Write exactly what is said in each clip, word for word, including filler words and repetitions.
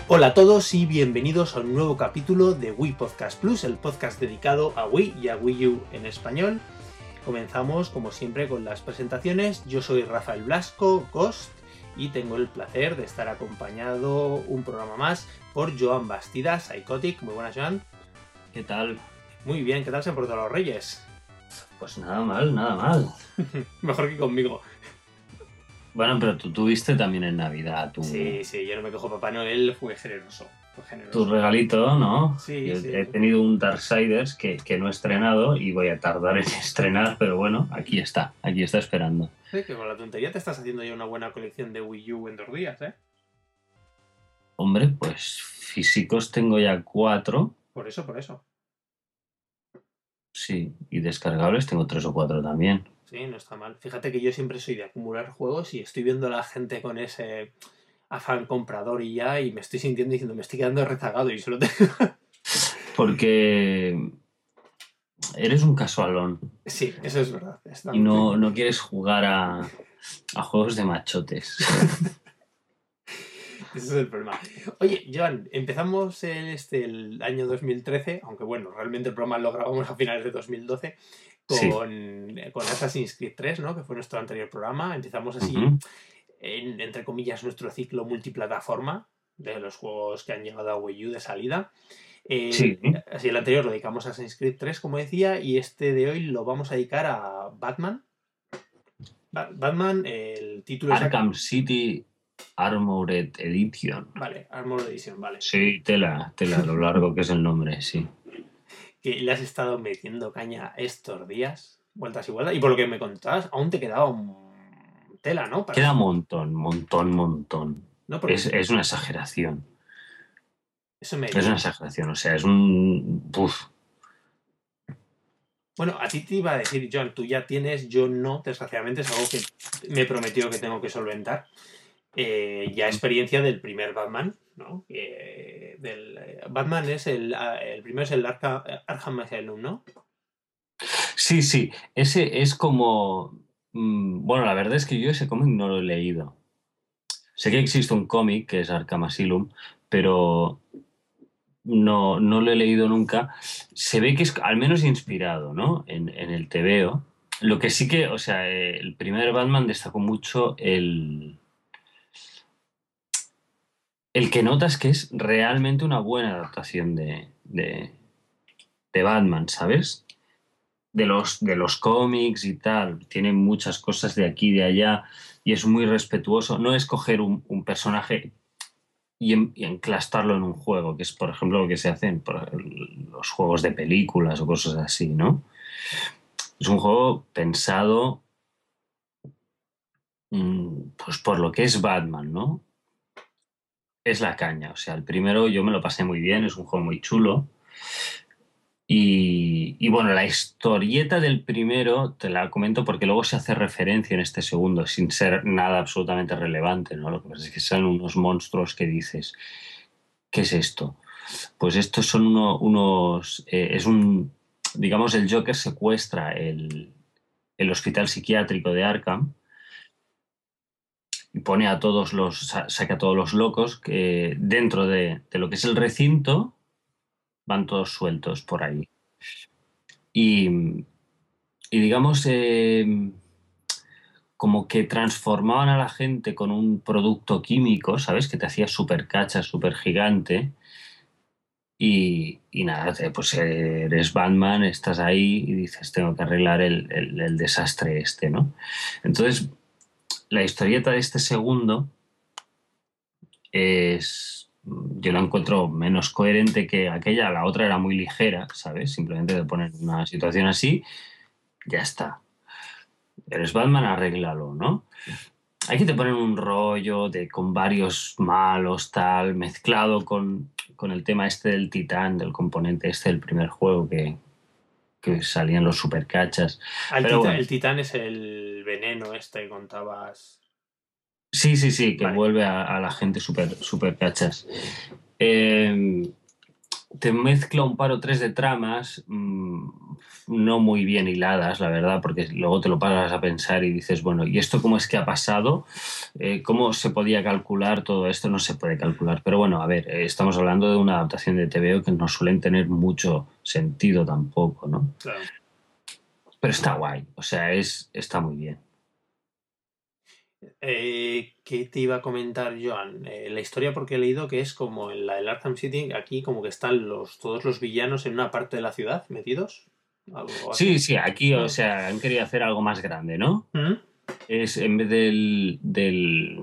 Hola a todos y bienvenidos a un nuevo capítulo de Wii Podcast Plus, el podcast dedicado a Wii y a Wii U en español. Comenzamos, como siempre, con las presentaciones. Yo soy Rafael Blasco, Ghost, y tengo el placer de estar acompañado un programa más por Joan Bastida, Psychotic. Muy buenas, Joan. ¿Qué tal? Muy bien, ¿qué tal se han portado los Reyes? Pues nada mal, nada mal. Mejor que conmigo. Bueno, pero tú tuviste también en Navidad tu, Sí, sí, yo no me quejo. Papá Noel fue generoso. Fue generoso. tu regalito, ¿no? Sí, Yo sí. he tenido un Darksiders que, que no he estrenado y voy a tardar en estrenar, pero bueno, aquí está, aquí está esperando. Sí, que con la tontería te estás haciendo ya una buena colección de Wii U en dos días, ¿eh? Hombre, pues físicos tengo ya cuatro, Por eso, por eso. sí, y descargables tengo tres o cuatro también. Sí, no está mal. Fíjate que yo siempre soy de acumular juegos y estoy viendo a la gente con ese afán comprador y ya, y me estoy sintiendo diciendo, me estoy quedando rezagado y solo tengo... Porque eres un casualón Sí, eso es verdad. Está y no, no quieres jugar a, a juegos de machotes. Ese es el problema. Oye, Joan, empezamos el, este, el año dos mil trece, aunque bueno, realmente el programa lo grabamos a finales de dos mil doce, con, Sí. con Assassin's Creed tres, ¿no? Que fue nuestro anterior programa. Empezamos así, Uh-huh. en, entre comillas, nuestro ciclo multiplataforma de los juegos que han llegado a Wii U de salida. Eh, Sí. Así, el anterior lo dedicamos a Assassin's Creed tres, como decía, y este de hoy lo vamos a dedicar a Batman. Ba- Batman, el título exacto. Arkham City Armored Edition. Vale, Armored Edition, vale. Sí, tela, tela, lo largo que es el nombre, sí. Que le has estado metiendo caña estos días, vueltas y vueltas, y por lo que me contabas, aún te quedaba un tela, ¿no? Para... Queda montón, montón, montón. No, porque Es, es una exageración. eso me... Es una exageración, o sea, es un... Uf. Bueno, a ti te iba a decir, John, tú ya tienes, yo no, desgraciadamente, es algo que me prometió que tengo que solventar. Eh, ya experiencia del primer Batman, ¿no? Eh, del, eh, Batman es el, el primero es el Arca, Arkham Asylum, ¿no? Sí, sí, ese es como... mm, Bueno, la verdad es que yo ese cómic no lo he leído. Sé que existe un cómic que es Arkham Asylum, pero no, no lo he leído nunca. Se ve que es al menos inspirado, ¿no? En, en el tebeo. Lo que sí que, o sea, eh, el primer Batman destacó mucho el, el que notas que es realmente una buena adaptación de, de, de Batman, ¿sabes? De los, de los cómics y tal. Tiene muchas cosas de aquí y de allá y es muy respetuoso. No es coger un, un personaje y, en, y enclastarlo en un juego, que es, por ejemplo, lo que se hace en por, los juegos de películas o cosas así, ¿no? Es un juego pensado mmm, pues por lo que es Batman, ¿no? Es la caña. O sea, el primero yo me lo pasé muy bien, es un juego muy chulo. Y, y bueno, la historieta del primero te la comento porque luego se hace referencia en este segundo, sin ser nada absolutamente relevante, ¿no? Lo que pasa es que son unos monstruos que dices, ¿qué es esto? Pues estos son uno- unos... eh, es un... Digamos, el Joker secuestra el, el hospital psiquiátrico de Arkham y pone a todos los... sa- saca a todos los locos que dentro de, de lo que es el recinto van todos sueltos por ahí. Y, y digamos, eh, como que transformaban a la gente con un producto químico, ¿sabes? Que te hacía súper cacha, súper gigante. Y, y nada, te- pues eres Batman, estás ahí y dices, tengo que arreglar el, el- el desastre este, ¿no? Entonces, la historieta de este segundo es, yo la encuentro menos coherente que aquella, la otra era muy ligera, ¿sabes? Simplemente te ponen una situación así, ya está. Eres Batman, arréglalo, ¿no? Aquí te ponen un rollo de con varios malos, tal, mezclado con, con el tema este del titán, del componente este del primer juego que, que salían los supercachas. Ah, el, Pero tita- bueno, el titán es el veneno este que contabas. sí, sí, sí, que Vale. vuelve a, a la gente super, supercachas. Eh, te mezcla un par o tres de tramas mmm, no muy bien hiladas, la verdad, porque luego te lo paras a pensar y dices, bueno, ¿y esto cómo es que ha pasado? Eh, ¿cómo se podía calcular todo esto? No se puede calcular. Pero bueno, a ver, eh, estamos hablando de una adaptación de T V O que no suelen tener mucho sentido tampoco, ¿no? Claro. Pero está guay, o sea, es, está muy bien. Eh, ¿qué te iba a comentar, Joan? Eh, la historia, porque he leído que es como en la del Arkham City, aquí como que están los, todos los villanos en una parte de la ciudad metidos, algo Sí, así. sí, aquí, o Ah. sea, han querido hacer algo más grande, ¿no? ¿Mm? Es en vez del, del,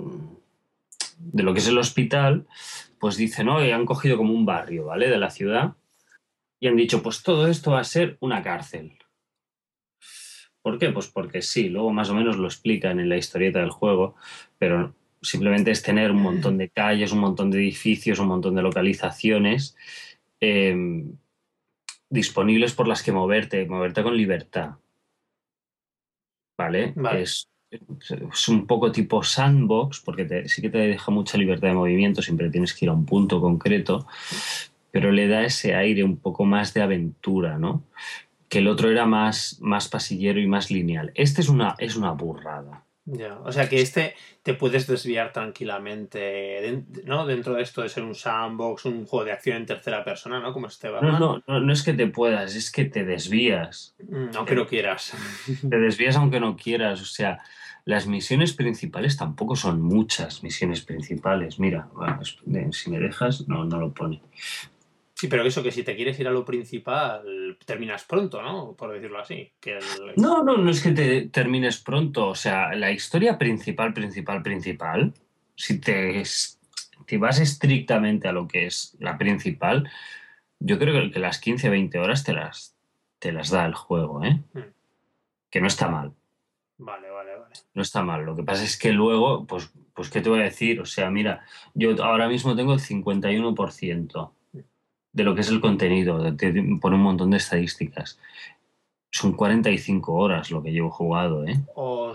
de lo que es el hospital, pues dicen, no, han cogido como un barrio, ¿vale? De la ciudad y han dicho, pues todo esto va a ser una cárcel. ¿Por qué? Pues porque sí, luego más o menos lo explican en la historieta del juego, pero simplemente es tener un montón de calles, un montón de edificios, un montón de localizaciones eh, disponibles por las que moverte, moverte con libertad, ¿vale? Vale. Es, es un poco tipo sandbox, porque te- sí que te deja mucha libertad de movimiento, siempre tienes que ir a un punto concreto, pero le da ese aire un poco más de aventura, ¿no? Que el otro era más, más pasillero y más lineal. Este es una, es una burrada. Ya. O sea que este te puedes desviar tranquilamente, den- ¿no? Dentro de esto de ser un sandbox, un juego de acción en tercera persona, ¿no? Como este No, Batman. no, no, no es que te puedas, es que te desvías. Mm, aunque Te, no quieras. te desvías aunque no quieras. O sea, las misiones principales tampoco son muchas misiones principales. Mira, bueno, es- de- si me dejas, no, no lo pone. Sí, pero eso que si te quieres ir a lo principal, terminas pronto, ¿no? Por decirlo así. Que el... No, no, no es que te termines pronto. O sea, la historia principal, principal, principal, si te, si vas estrictamente a lo que es la principal, yo creo que que las quince veinte horas te las, te las da el juego, ¿eh? Mm, Que no está mal. vale, vale, vale. No está mal. Lo que pasa es que luego, pues, pues, ¿qué te voy a decir? O sea, mira, yo ahora mismo tengo el cincuenta y uno por ciento de lo que es el contenido, de- de- por un montón de estadísticas. Son cuarenta y cinco horas lo que llevo jugado, ¿eh?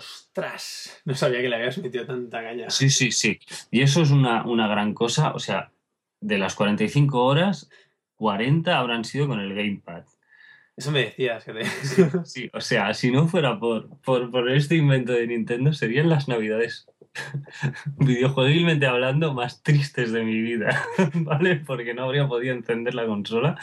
¡Ostras! No sabía que le habías metido tanta caña. Sí, sí, sí. Y eso es una, una gran cosa. O sea, de las cuarenta y cinco horas, cuarenta habrán sido con el Gamepad. Eso me decías que te... Sí, sí. O sea, si no fuera por, por, por este invento de Nintendo, serían las Navidades videojueguilmente hablando, más tristes de mi vida, ¿vale? Porque no habría podido encender la consola.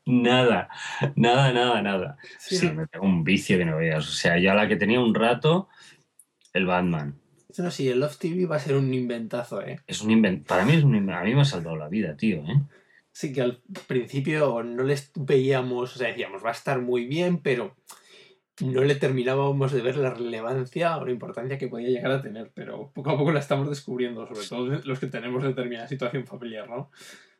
Nada, nada, nada, nada. Sí, Sí, no. me pegó un vicio que no veas. O sea, ya la que tenía un rato, el Batman. Eso no, sí, el Love T V va a ser un inventazo, ¿eh? Es un invento. Para mí es un invento. A mí me ha salvado la vida, tío, ¿eh? Sí que al principio no les veíamos, o sea, decíamos, va a estar muy bien, pero no le terminábamos de ver la relevancia o la importancia que podía llegar a tener, pero poco a poco la estamos descubriendo, sobre todo los que tenemos determinada situación familiar, ¿no?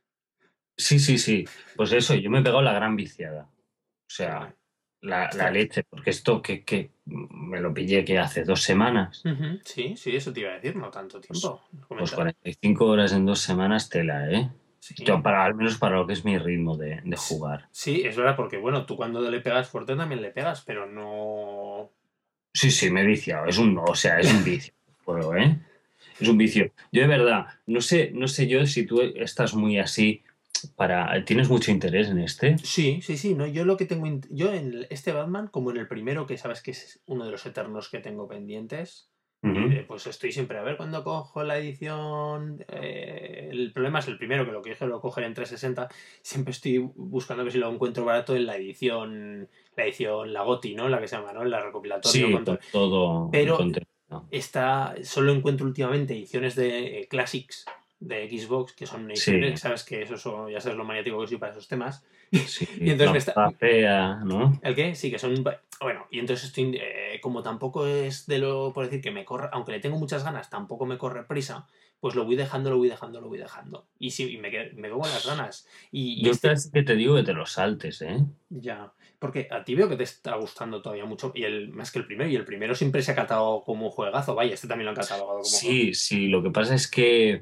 Sí, sí, sí. Pues eso, yo me he pegado la gran viciada. O Qué guay. sea, la, la Ostras. leche, porque esto que, que me lo pillé que hace dos semanas. Ujú, sí, sí, eso te iba a decir, no tanto Pues, tiempo. pues Comentar. cuarenta y cinco horas en dos semanas tela, ¿eh? Yo Sí. para, al menos para lo que es mi ritmo de, de S- jugar. Sí, es verdad, porque bueno, tú cuando le pegas fuerte también le pegas, pero no. Sí, sí, me he viciado. Es un, o sea, es un vicio el juego, ¿eh? Es un vicio. Yo de verdad, no sé, no sé yo si tú estás muy así para. ¿Tienes mucho interés en este? Sí, sí, sí, no, yo lo que tengo, int- yo en este Batman, como en el primero, que sabes que es uno de los eternos que tengo pendientes, y Ujú. de, pues estoy siempre a ver cuando cojo la edición, eh, el problema es el primero, que lo que dije lo coger en trescientos sesenta, siempre estoy buscando a ver si lo encuentro barato en la edición, la edición, la GOTY, ¿no? La que se llama, ¿no? La recopilatorio Sí, con todo, con todo el pero contenido. está, solo encuentro últimamente ediciones de eh, Classics de Xbox, que son ediciones, Sí, sabes que eso, son- ya sabes lo maniático que soy para esos temas. sí. Y entonces La me está. puta fea, ¿no? ¿El qué? Sí, que son. Bueno, y entonces estoy. Eh, como tampoco es de lo. Por decir que me corre. Aunque le tengo muchas ganas, tampoco me corre prisa. Pues lo voy dejando, lo voy dejando, lo voy dejando. Y sí, y me, qued- me quedo con las ganas. Y, y Yo este. casi que te digo que te lo saltes, ¿eh? Ya. Porque a ti veo que te está gustando todavía mucho. Y el más que el primero. Y el primero siempre se ha catado como un juegazo. Vaya, este también lo han catalogado como juego. Sí, sí. Lo que pasa es que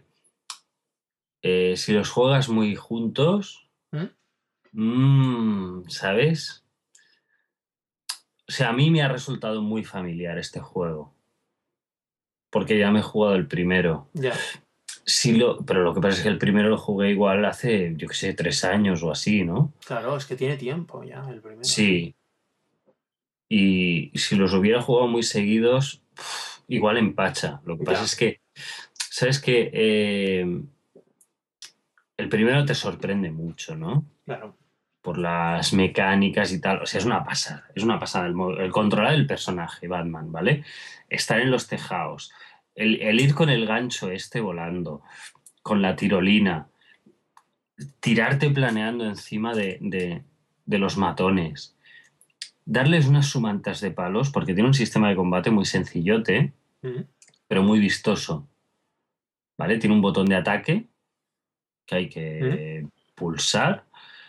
eh, si los juegas muy juntos, ¿Mm? mm, ¿sabes? O sea, a mí me ha resultado muy familiar este juego, porque ya me he jugado el primero. Ya. Sí, lo, pero lo que pasa es que el primero lo jugué igual hace, yo qué sé, tres años o así, ¿no? Claro, es que tiene tiempo ya el primero, sí. Sí, y si los hubiera jugado muy seguidos, uf, igual empacha. Lo que pasa Ya, es que, ¿sabes qué? Eh, el primero te sorprende mucho, ¿no? claro. Por las mecánicas y tal. O sea, es una pasada. Es una pasada el, mo- el controlar el personaje, Batman, ¿vale? Estar en los tejados. El, el ir con el gancho este volando, con la tirolina, tirarte planeando encima de, de- de los matones, darles unas sumantas de palos, porque tiene un sistema de combate muy sencillote, Mm, pero muy vistoso, ¿vale? Tiene un botón de ataque que hay mm. que pulsar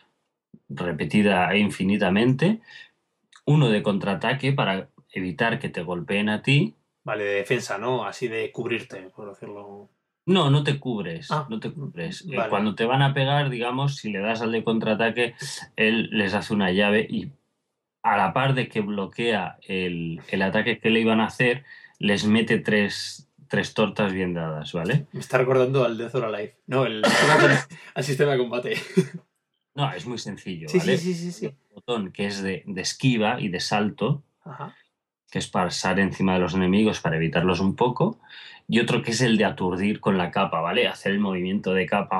repetida e infinitamente, uno de contraataque para evitar que te golpeen a ti. Vale, de defensa, ¿no? Así de cubrirte, por decirlo. No, no te cubres, Ah, no te mm, cubres. Eh, vale. cuando te van a pegar, digamos, si le das al de contraataque, él les hace una llave y a la par de que bloquea el, el ataque que le iban a hacer, les mete tres, tres tortas bien dadas, ¿vale? Me está recordando al Death or Alive. No, el sistema com- al sistema de combate. No, es muy sencillo, Sí, sí, ¿vale? sí, sí, Hay sí. un botón que es de, de esquiva y de salto, Ajá. que es pasar encima de los enemigos para evitarlos un poco, y otro que es el de aturdir con la capa, ¿vale? Hacer el movimiento de capa.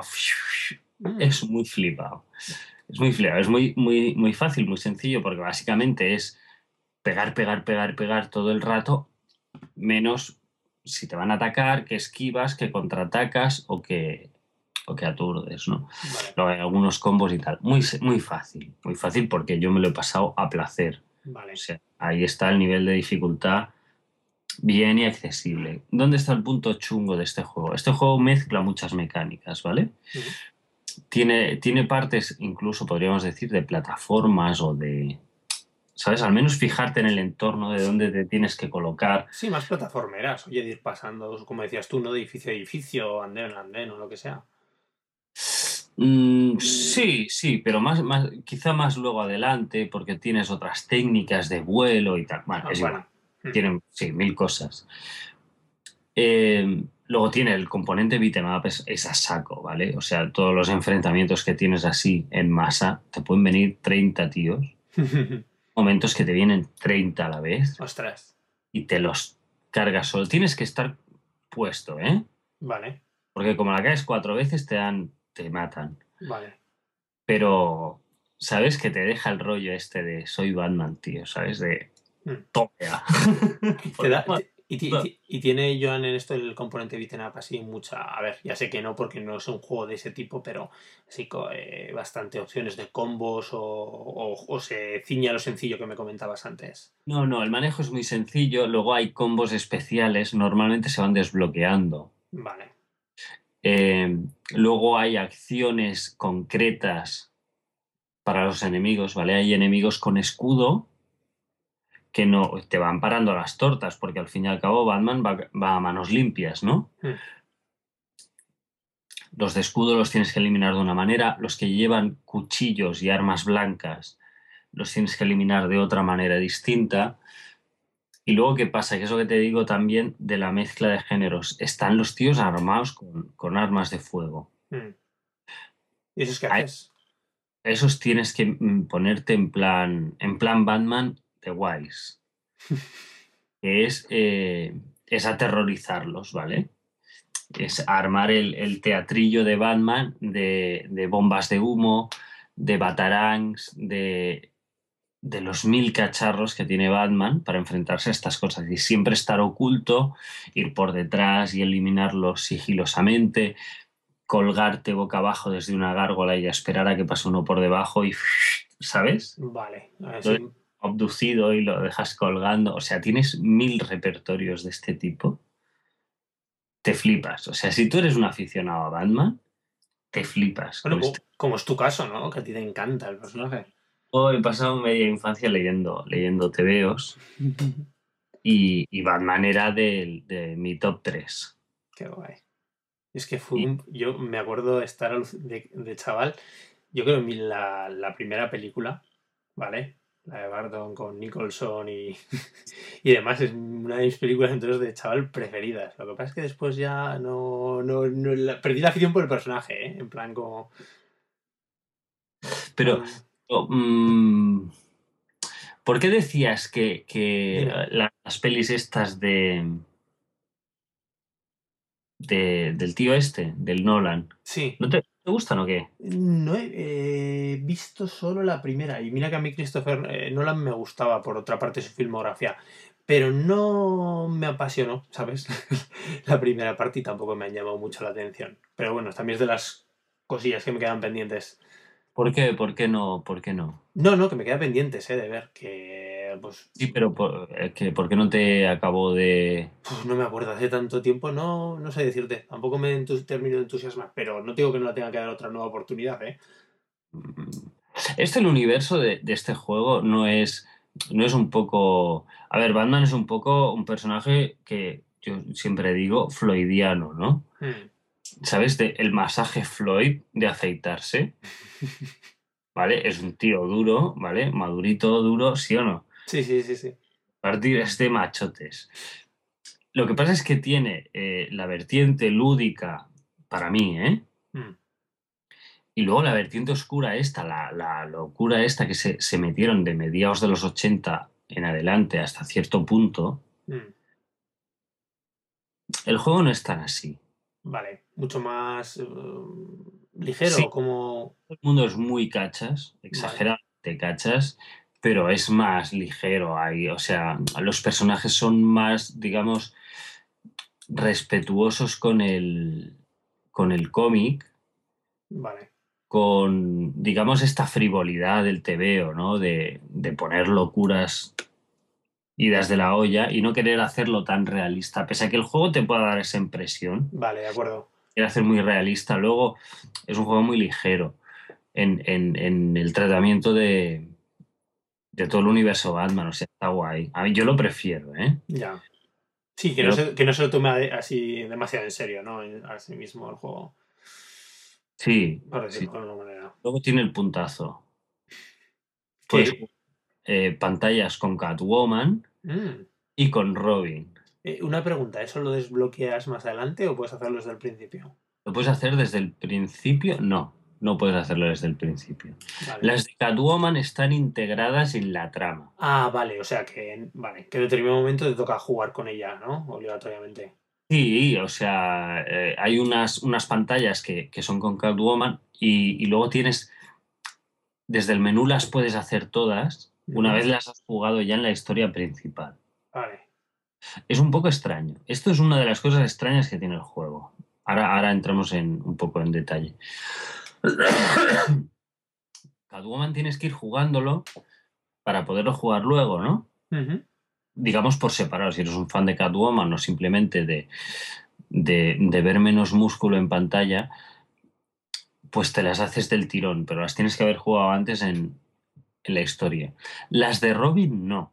Mm, Es muy flipado. Es muy flipado. Es muy, muy, muy fácil, muy sencillo, porque básicamente es pegar, pegar, pegar, pegar todo el rato, menos si te van a atacar, que esquivas, que contraatacas o que, o que aturdes, ¿no? vale, Luego hay algunos combos y tal. Muy, muy fácil, muy fácil porque yo me lo he pasado a placer. O vale. sea, ahí está el nivel de dificultad bien y accesible. ¿Dónde está el punto chungo de este juego? Este juego mezcla muchas mecánicas, ¿vale? Mm. Tiene, tiene partes, incluso podríamos decir, de plataformas o de, ¿sabes? Al menos fijarte en el entorno de dónde te tienes que colocar. Sí, más plataformeras. Oye, de ir pasando, como decías tú, ¿no? De edificio a edificio, andén a andén o lo que sea. Mm, sí, sí, pero más, más, quizá más luego adelante, porque tienes otras técnicas de vuelo y tal. Bueno, Ah, es igual. bueno. Mm. Tienen, sí, mil cosas. Eh, luego tiene el componente beat'em up, es, es a saco, ¿vale? O sea, todos los enfrentamientos que tienes así en masa, te pueden venir treinta tíos, momentos que te vienen treinta a la vez Ostras. y te los cargas solo. Tienes que estar puesto, ¿eh? Vale, Porque como la caes cuatro veces te dan, te matan. vale. Pero, ¿sabes? Que te deja el rollo este de soy Batman, tío, ¿sabes? De Mm. topea. Te da, Podemos- te- y, ti- y ti- y tiene Joan en esto el componente beat'em up así mucha. A ver, ya sé que no, porque no es un juego de ese tipo, pero sí co- eh, bastante opciones de combos o, o, o se ciña a lo sencillo que me comentabas antes. No, no, el manejo es muy sencillo. Luego hay combos especiales, normalmente se van desbloqueando. Vale. Eh, luego hay acciones concretas para los enemigos, ¿vale? Hay enemigos con escudo que no te van parando las tortas, porque al fin y al cabo Batman va, va a manos limpias, ¿no? Mm. Los de escudo los tienes que eliminar de una manera, los que llevan cuchillos y armas blancas los tienes que eliminar de otra manera distinta. Y luego, ¿qué pasa? Que eso que te digo también de la mezcla de géneros. Están los tíos armados con, con armas de fuego. Mm. ¿Y eso es qué A haces? esos tienes que mm, ponerte en plan, en plan Batman de Wise, que es, eh, es aterrorizarlos, ¿vale? Es armar el, el teatrillo de Batman de, de bombas de humo, de batarangs, de, de los mil cacharros que tiene Batman para enfrentarse a estas cosas y siempre estar oculto, ir por detrás y eliminarlos sigilosamente, colgarte boca abajo desde una gárgola y esperar a que pase uno por debajo y, ¿sabes? Vale. A ver Lo si- dejas abducido y lo dejas colgando. O sea, tienes mil repertorios de este tipo. Te flipas. O sea, si tú eres un aficionado a Batman, te flipas Bueno, con este. co- como, es tu caso, ¿no? Que a ti te encanta el personaje. Yo he pasado media infancia leyendo, leyendo tebeos y, y Batman era de, de mi top tres. Qué guay. Es que fue un, yo me acuerdo de estar aluc- de, de chaval. Yo creo que mi- la, la primera película, ¿vale? La de Barton con Nicholson y, y demás. Es una de mis películas entonces de chaval preferidas. Lo que pasa es que después ya no, no, no la- perdí la afición por el personaje, ¿eh? En plan como... Pero, no- oh, mm, ¿por qué decías que, que Dime. eh, las pelis estas de, de- del tío este, del Nolan, Sí. ¿no te, te gustan o qué? No he eh, visto solo la primera. Y mira que a mí Christopher eh, Nolan me gustaba por otra parte su filmografía. Pero no me apasionó, ¿sabes? La primera parte y tampoco me han llamado mucho la atención. Pero bueno, también es de las cosillas que me quedan pendientes. ¿Por qué? ¿Por qué no? ¿Por qué no? No, no, que me quedan pendientes, eh, de ver. Que pues Sí, pero por, eh, que, ¿por qué no te acabó de...? uf, no me acuerdo, hace tanto tiempo, no, no sé decirte. Tampoco me entus- termino de entusiasmar. Pero no digo que no la tenga que dar otra nueva oportunidad, ¿eh? mm, Este, el universo de, de este juego no es, no es un poco... A ver, Batman es un poco un personaje que yo siempre digo floydiano, ¿no? Hmm. ¿Sabes? De el masaje Floyd de afeitarse, ¿vale? Es un tío duro, ¿vale? Madurito, duro, ¿sí o no? Sí, sí, sí, sí. Partir es de machotes. Lo que pasa es que tiene eh, la vertiente lúdica, para mí, ¿eh? Hmm, Y luego la vertiente oscura esta, la, la locura esta que se, se metieron de mediados de los ochenta en adelante hasta cierto punto, hmm. el juego no es tan así. Vale, mucho más eh, Sí, ligero, como... el mundo es muy cachas, Vale, exageradamente cachas, pero es más ligero ahí. O sea, los personajes son más, digamos, respetuosos con el, con el cómic, vale. con, digamos, esta frivolidad del tebeo, ¿no? De, de poner locuras idas de la olla y no querer hacerlo tan realista, pese a que el juego te pueda dar esa impresión, Vale, de acuerdo. quiere hacer muy realista. Luego es un juego muy ligero en, en- en el tratamiento de, de todo el universo Batman, o sea, está guay. A mí yo lo prefiero, ¿eh? Ya. Sí, que Yo no lo- se, que no se lo tome a- así demasiado en serio, ¿no? Así mismo el juego, sí, por sí. decirlo de alguna manera. Luego tiene el puntazo. Puedes ¿Qué? jugar eh, pantallas con Catwoman Mm. y con Robin. Eh, una pregunta, ¿eso lo desbloqueas más adelante o puedes hacerlo desde el principio? ¿Lo puedes hacer desde el principio? No, no puedes hacerlo desde el principio. Vale. Las de Catwoman están integradas en la trama. Ah, vale, o sea que, vale, que en determinado momento te toca jugar con ella, ¿no? Obligatoriamente. Sí, o sea, eh, hay unas, unas pantallas que, que son con Catwoman y, y luego tienes, desde el menú las puedes hacer todas una Ujú. vez las has jugado ya en la historia principal. Vale. Es un poco extraño. Esto es una de las cosas extrañas que tiene el juego. Ahora, ahora entramos en, un poco en detalle. Catwoman tienes que ir jugándolo para poderlo jugar luego, ¿no? Ujú. Digamos por separado, si eres un fan de Catwoman o simplemente de, de, de ver menos músculo en pantalla, pues te las haces del tirón, pero las tienes que haber jugado antes en, en la historia. Las de Robin no.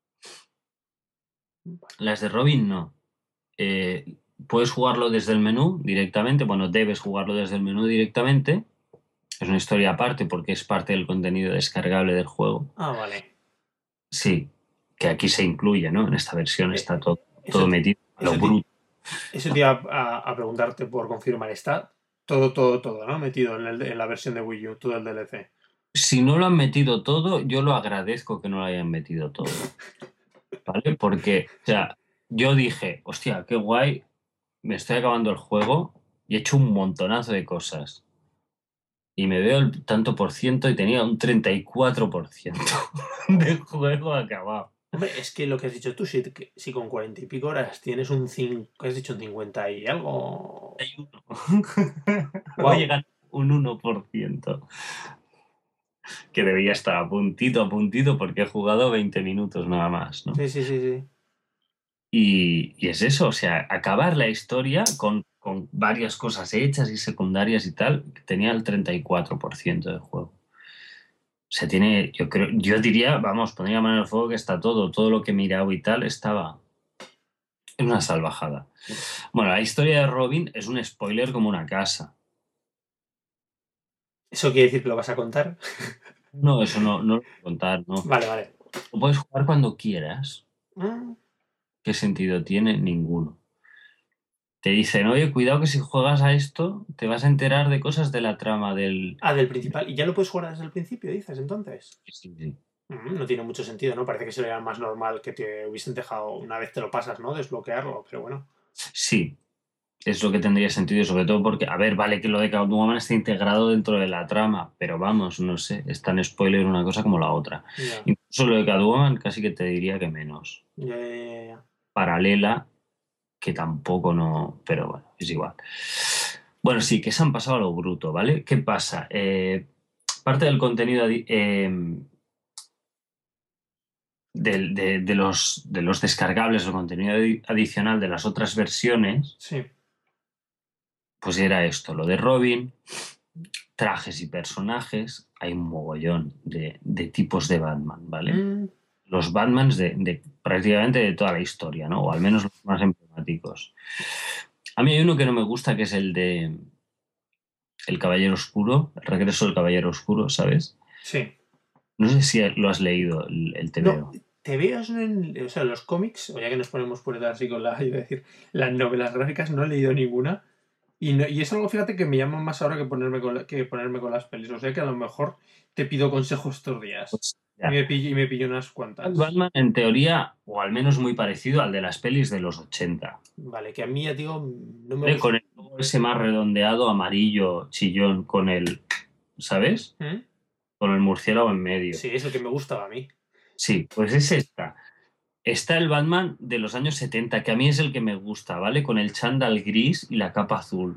Las de Robin no. Eh, puedes jugarlo desde el menú directamente, bueno, debes jugarlo desde el menú directamente. Es una historia aparte porque es parte del contenido descargable del juego. Ah, vale. Sí, que aquí se incluye, ¿no? En esta versión está Eh, todo, eso, todo te- metido a lo eso, te- bruto. eso te iba a, a preguntarte por confirmar. Está todo, todo, todo, ¿no? Metido en, el- en la versión de Wii U, todo el D L C. Si no lo han metido todo, yo lo agradezco que no lo hayan metido todo, ¿vale? Porque, o sea, yo dije, hostia, qué guay, me estoy acabando el juego y he hecho un montonazo de cosas. Y me veo el tanto por ciento y tenía un treinta y cuatro por ciento de juego acabado. Hombre, es que lo que has dicho tú, si, que- si con cuarenta y pico horas tienes un cinco, has dicho un cincuenta y algo. Hay uno. Voy Wow. llegando a un uno por ciento, que debería estar a puntito, a puntito, porque he jugado veinte minutos nada más, ¿no? Sí, sí, sí, sí. Y, y es eso, o sea, acabar la historia con, con varias cosas hechas y secundarias y tal, tenía el treinta y cuatro por ciento del juego. O sea, tiene, yo creo, yo diría, vamos, pondría mano en el fuego que está todo, todo lo que he mirado y tal estaba en una salvajada. Bueno, la historia de Robin es un spoiler como una casa. ¿Eso quiere decir que lo vas a contar? No, eso no, no lo voy a contar, no. Vale, vale. Lo puedes jugar cuando quieras. Mm. ¿Qué sentido tiene? Ninguno. Te dicen, oye, cuidado que si juegas a esto te vas a enterar de cosas de la trama del... Ah, del principal. ¿Y ya lo puedes jugar desde el principio, dices, entonces? Sí, sí. Mm, no tiene mucho sentido, ¿no? Parece que sería más normal que te hubiesen dejado, una vez te lo pasas, ¿no? Desbloquearlo, pero bueno. Sí, es lo que tendría sentido, sobre todo porque, a ver, vale que lo de Catwoman está integrado dentro de la trama, pero vamos, no sé, es tan spoiler una cosa como la otra. Ya, Incluso lo de Catwoman casi que te diría que menos. ya, ya, ya, ya. Paralela, que tampoco no, pero bueno, es igual. Bueno, sí, que se han pasado a lo bruto, ¿vale? ¿Qué pasa? Eh, parte del contenido adi- eh, del- de, de los, de los descargables o contenido adi- adicional de las otras versiones, Sí. pues era esto, lo de Robin, trajes y personajes, hay un mogollón de, de tipos de Batman, ¿vale? Mm, Los Batmans de, de prácticamente de toda la historia, ¿no? O al menos los más emblemáticos. A mí hay uno que no me gusta, que es el de El Caballero Oscuro, El Regreso del Caballero Oscuro, ¿sabes? sí. No sé si lo has leído, el, el No, tebeo. te veas en, o sea, los cómics, o ya que nos ponemos por detrás así con la, iba a decir, las novelas gráficas, no he leído ninguna. Y, no- y es algo, fíjate, que me llama más ahora que ponerme con, la- que ponerme con las pelis. O sea que a lo mejor te pido consejo estos días. Pues Y ya. me pillo, y me pillo unas El cuantas. Batman, en teoría, o al menos muy parecido al de las pelis de los ochenta. Vale, que a mí, ya digo, no me ¿Vale? gusta. Con el logo ese más redondeado, amarillo, chillón, con el, ¿sabes? ¿Mm? Con el murciélago en medio. Sí, es el que me gustaba a mí. Sí, pues es esta. Está el Batman de los años setenta, que a mí es el que me gusta, ¿vale? Con el chándal gris y la capa azul.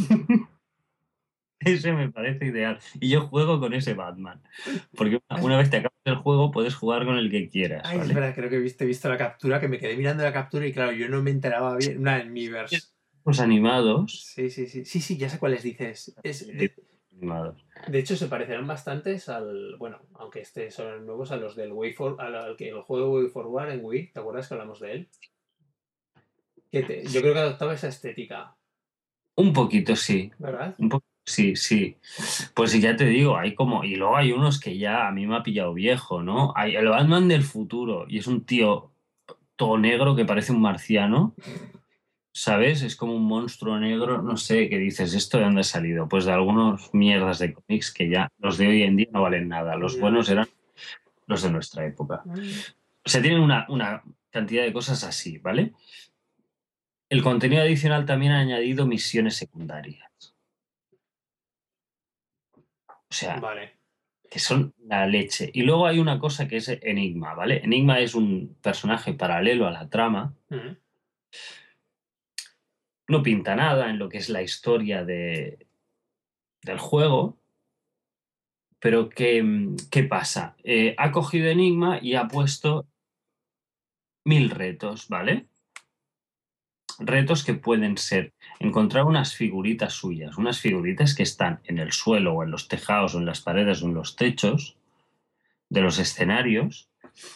Ese me parece ideal. Y yo juego con ese Batman. Porque una Es- una vez te acabas el juego, puedes jugar con el que quieras, Ay, es ¿vale? verdad, creo que he visto, he visto la captura, que me quedé mirando la captura y claro, yo no me enteraba bien. Una en Miiverse. Los animados. Sí, sí, sí. Sí, sí, ya sé cuáles dices. Es, eh, de, animados. de hecho, se parecerán bastantes al. Bueno, aunque este son nuevos, a los del Way For, al, al que el juego Way Forward en Wii. ¿Te acuerdas que hablamos de él? Que te- yo creo que adoptaba esa estética, Un poquito, sí. ¿verdad? Un poquito, sí, sí. Pues sí, ya te digo, hay como. Y luego hay unos que ya a mí me ha pillado viejo, ¿no? Hay el Batman del futuro y es un tío todo negro que parece un marciano. ¿Sabes? Es como un monstruo negro, no sé, ¿qué dices? ¿Esto de dónde ha salido? Pues de algunos mierdas de cómics que ya los de hoy en día no valen nada. Los Ya. buenos eran los de nuestra época. Mm. O sea, tienen una, una cantidad de cosas así, ¿vale? El contenido adicional también ha añadido misiones secundarias. O sea, Vale. que son la leche. Y luego hay una cosa que es Enigma, ¿vale? Enigma es un personaje paralelo a la trama. Mm. No pinta nada en lo que es la historia de, del juego. Pero ¿qué, qué pasa? Eh, ha cogido Enigma y ha puesto mil retos, ¿vale? Retos que pueden ser encontrar unas figuritas suyas, unas figuritas que están en el suelo o en los tejados o en las paredes o en los techos de los escenarios.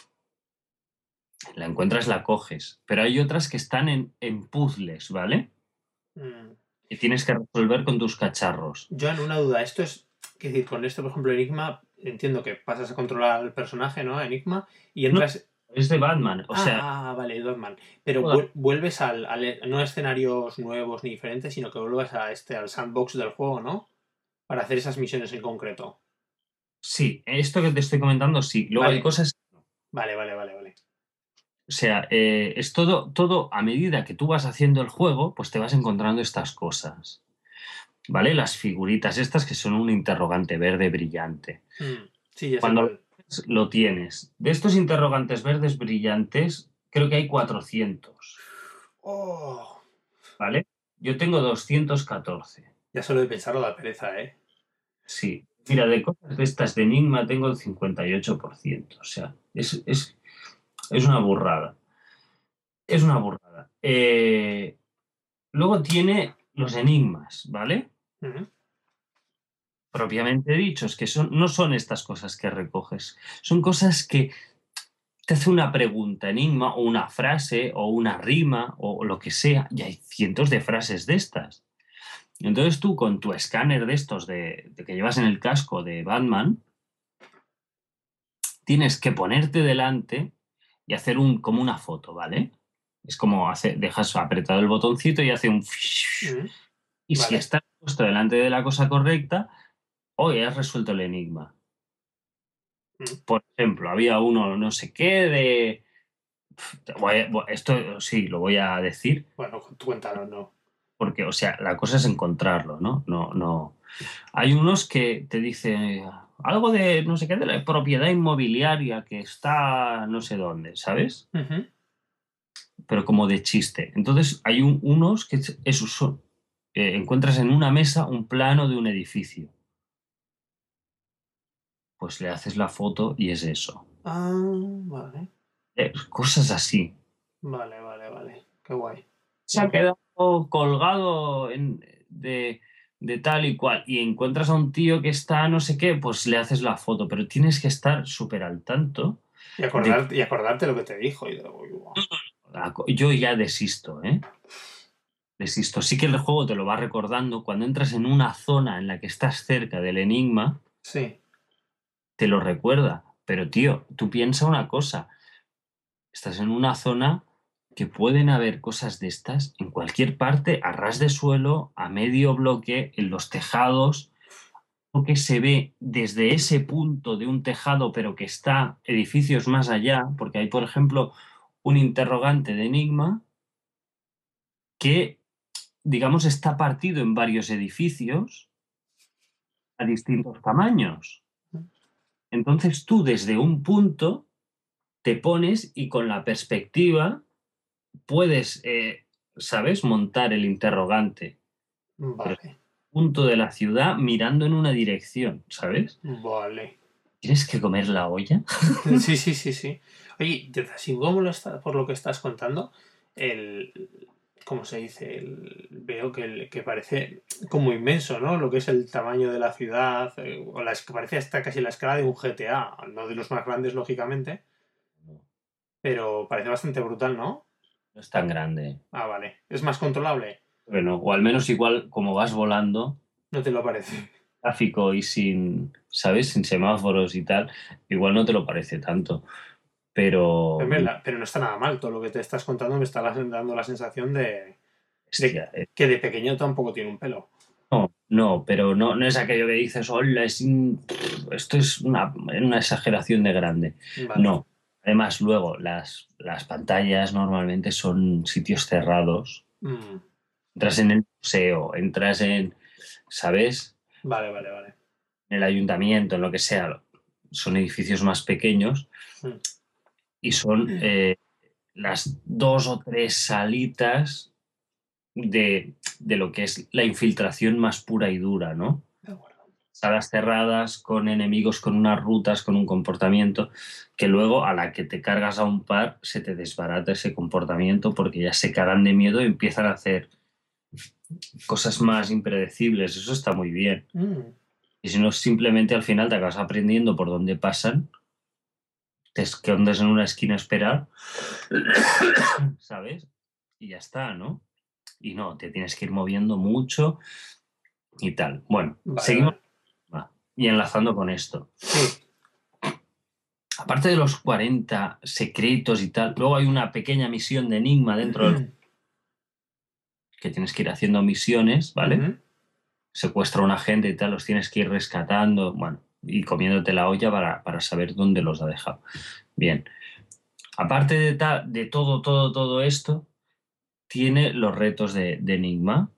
La encuentras, la coges. Pero hay otras que están en, en puzzles, ¿vale? Mm. Que tienes que resolver con tus cacharros. Joan, una duda. Esto es. Es decir, con esto, por ejemplo, Enigma, entiendo que pasas a controlar al personaje, ¿no? Enigma, y No, entras. es de Batman. O sea, Ah, ah, vale, Dogman. Pero vuel- vuelves al, al- no a escenarios nuevos ni diferentes, sino que vuelves a este, al sandbox del juego, ¿no? Para hacer esas misiones en concreto. sí, esto que te estoy comentando, sí. Luego hay Vale, cosas. vale, vale, vale, vale. O sea, eh, es todo, todo a medida que tú vas haciendo el juego, pues te vas encontrando estas cosas, ¿vale? Las figuritas estas que son un interrogante verde brillante. Mm, sí, ya sé Cuando lo cuál. tienes, lo tienes. De estos interrogantes verdes brillantes, creo que hay cuatrocientos, Oh, ¿vale? Yo tengo doscientos catorce. ya solo de pensarlo da pereza, ¿eh? Sí. Mira, de cosas de estas de Enigma tengo el cincuenta y ocho por ciento. O sea, es, es, es una burrada. Es una burrada. Eh, luego tiene los enigmas, ¿vale? Mm, Propiamente dichos, que son, no son estas cosas que recoges, son cosas que te hace una pregunta enigma o una frase o una rima o lo que sea, y hay cientos de frases de estas. Entonces tú con tu escáner de estos de, de que llevas en el casco de Batman, tienes que ponerte delante y hacer un, como una foto, ¿vale? Es como hacer, dejas apretado el botoncito y hace un... Mm, Y si vale. estás puesto delante de la cosa correcta, hoy has resuelto el enigma. Mm. Por ejemplo, había uno no sé qué de... Voy a- Esto sí, lo voy a decir Bueno, tú cuéntanos, no. porque, o sea, la cosa es encontrarlo, ¿no? No, no. Hay unos que te dicen algo de no sé qué, de la propiedad inmobiliaria que está no sé dónde, ¿sabes? Ujú. Pero como de chiste. Entonces hay un- unos que es- esos son, eh, encuentras en una mesa un plano de un edificio. Pues le haces la foto y es eso. Ah, vale. Eh, cosas así. Vale, vale, vale. Qué guay. Se ha Guay. quedado colgado en- de, de tal y cual y encuentras a un tío que está no sé qué, pues le haces la foto, pero tienes que estar súper al tanto Y de... acordarte, y acordarte lo que te dijo. Y de, uy, guau. Yo ya desisto, ¿eh? Desisto. Sí que el juego te lo va recordando. Cuando entras en una zona en la que estás cerca del enigma, Sí. te lo recuerda. Pero tío, tú piensa una cosa. Estás en una zona que pueden haber cosas de estas en cualquier parte, a ras de suelo, a medio bloque, en los tejados, o que se ve desde ese punto de un tejado, pero que está edificios más allá, porque hay, por ejemplo, un interrogante de enigma que, digamos, está partido en varios edificios a distintos tamaños. Entonces tú desde un punto te pones y con la perspectiva puedes, eh, ¿sabes?, montar el interrogante, pero es Vale. un punto de la ciudad mirando en una dirección, ¿sabes? Vale. ¿Tienes que comer la olla? Sí, sí, sí, sí. Oye, de- así como lo está, por lo que estás contando, el, ¿cómo se dice? El- veo que, el- que parece como inmenso, ¿no? Lo que es el tamaño de la ciudad, eh, o la, es- que parece hasta casi la escala de un G T A, no de los más grandes, lógicamente, No, pero parece bastante brutal, ¿no? no es tan grande. Ah, vale. Es más controlable. Bueno, o al menos igual como vas volando, No te lo parece. tráfico y sin, ¿sabes?, sin semáforos y tal, igual no te lo parece tanto. Pero, Pero, mira, pero no está nada mal. Todo lo que te estás contando me está dando la sensación de, de bestia, eh. que de pequeño tampoco tiene un pelo. No, no, pero no, no es aquello que dices, hola, es in- esto es una, una exageración de grande. Vale. No. Además, luego, las, las pantallas normalmente son sitios cerrados. Mm, Entras en el museo, entras en, ¿sabes? vale, vale, vale. En el ayuntamiento, en lo que sea. Son edificios más pequeños Mm. y son eh, las dos o tres salitas de, de lo que es la infiltración más pura y dura, ¿no? De acuerdo. Salas cerradas, con enemigos, con unas rutas, con un comportamiento, que luego a la que te cargas a un par se te desbarata ese comportamiento porque ya se cagan de miedo y empiezan a hacer cosas más impredecibles. Eso está muy bien. Mm, Y si no, simplemente al final te acabas aprendiendo por dónde pasan, te escondes en una esquina a esperar, ¿sabes? Y ya está, ¿no? Y no, te tienes que ir moviendo mucho y tal. Bueno, vale, seguimos. vale. Va. Y enlazando con esto. Sí. Aparte de los cuarenta secretos y tal, luego hay una pequeña misión de enigma dentro del juego que tienes que ir haciendo misiones, ¿vale? Ujú. Secuestra a un agente y tal, los tienes que ir rescatando, bueno, y comiéndote la olla para, para saber dónde los ha dejado. Bien. Aparte de, ta- de todo, todo, todo esto, tiene los retos de, de enigma.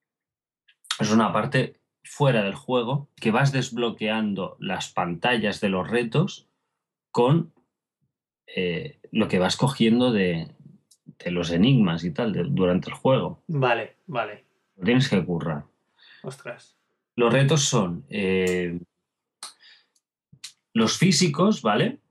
Es una parte fuera del juego que vas desbloqueando las pantallas de los retos con eh, lo que vas cogiendo de, de los enigmas y tal de- durante el juego. Vale, vale. Lo tienes que currar. Ostras. Los retos son eh, los físicos, ¿vale?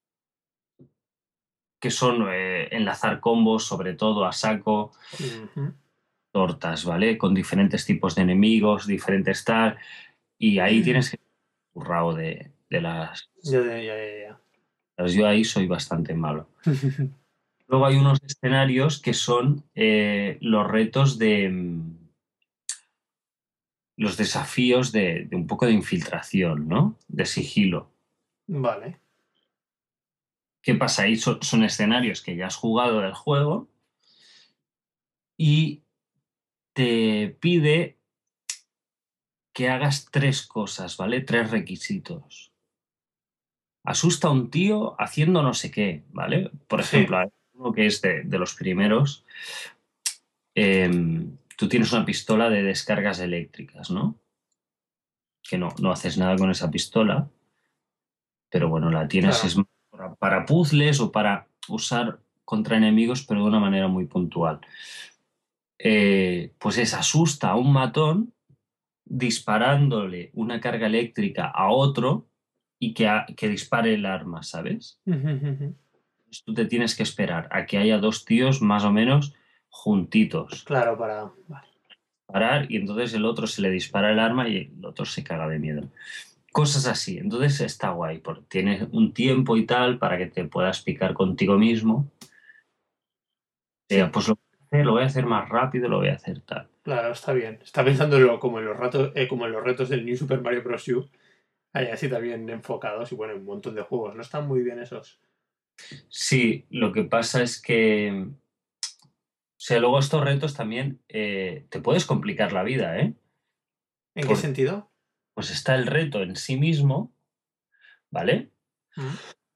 Que son eh, enlazar combos, sobre todo a saco, Ujú. tortas, ¿vale? Con diferentes tipos de enemigos, diferentes tal. Y ahí tienes que currado de, de las, Ya, ya, ya, ya. las- Yo ahí soy bastante malo. Ya. Luego hay unos escenarios que son eh, los retos de mm, los desafíos de, de un poco de infiltración, ¿no? De sigilo. Vale. ¿Qué pasa? Ahí son, son escenarios que ya has jugado del juego y te pide que hagas tres cosas, ¿vale? Tres requisitos. Asusta a un tío haciendo no sé qué, ¿vale? Por ejemplo, Sí, hay uno que es de, de los primeros. eh, Tú tienes una pistola de descargas eléctricas, ¿no? Que no, no haces nada con esa pistola, pero bueno, la tienes es claro. para, para puzzles o para usar contra enemigos, pero de una manera muy puntual. Eh, pues es asusta a un matón disparándole una carga eléctrica a otro y que, ha- que dispare el arma, ¿sabes? Entonces tú te tienes que esperar a que haya dos tíos más o menos juntitos, Claro, para... Vale. parar y entonces el otro se le dispara el arma y el otro se caga de miedo. Cosas así. Entonces está guay, porque tienes un tiempo y tal para que te puedas picar contigo mismo. Eh, Sí, pues lo, voy a hacer, lo voy a hacer más rápido, lo voy a hacer tal. claro, está bien. Está pensando en lo- como, en los ratos, eh, como en los retos del New Super Mario Bros. U. Ahí así también enfocados y bueno, un montón de juegos. No están muy bien esos. Sí, lo que pasa es que, o sea, luego estos retos también eh, te puedes complicar la vida, ¿eh? ¿En qué Porque sentido? pues está el reto en sí mismo, ¿vale? Mm,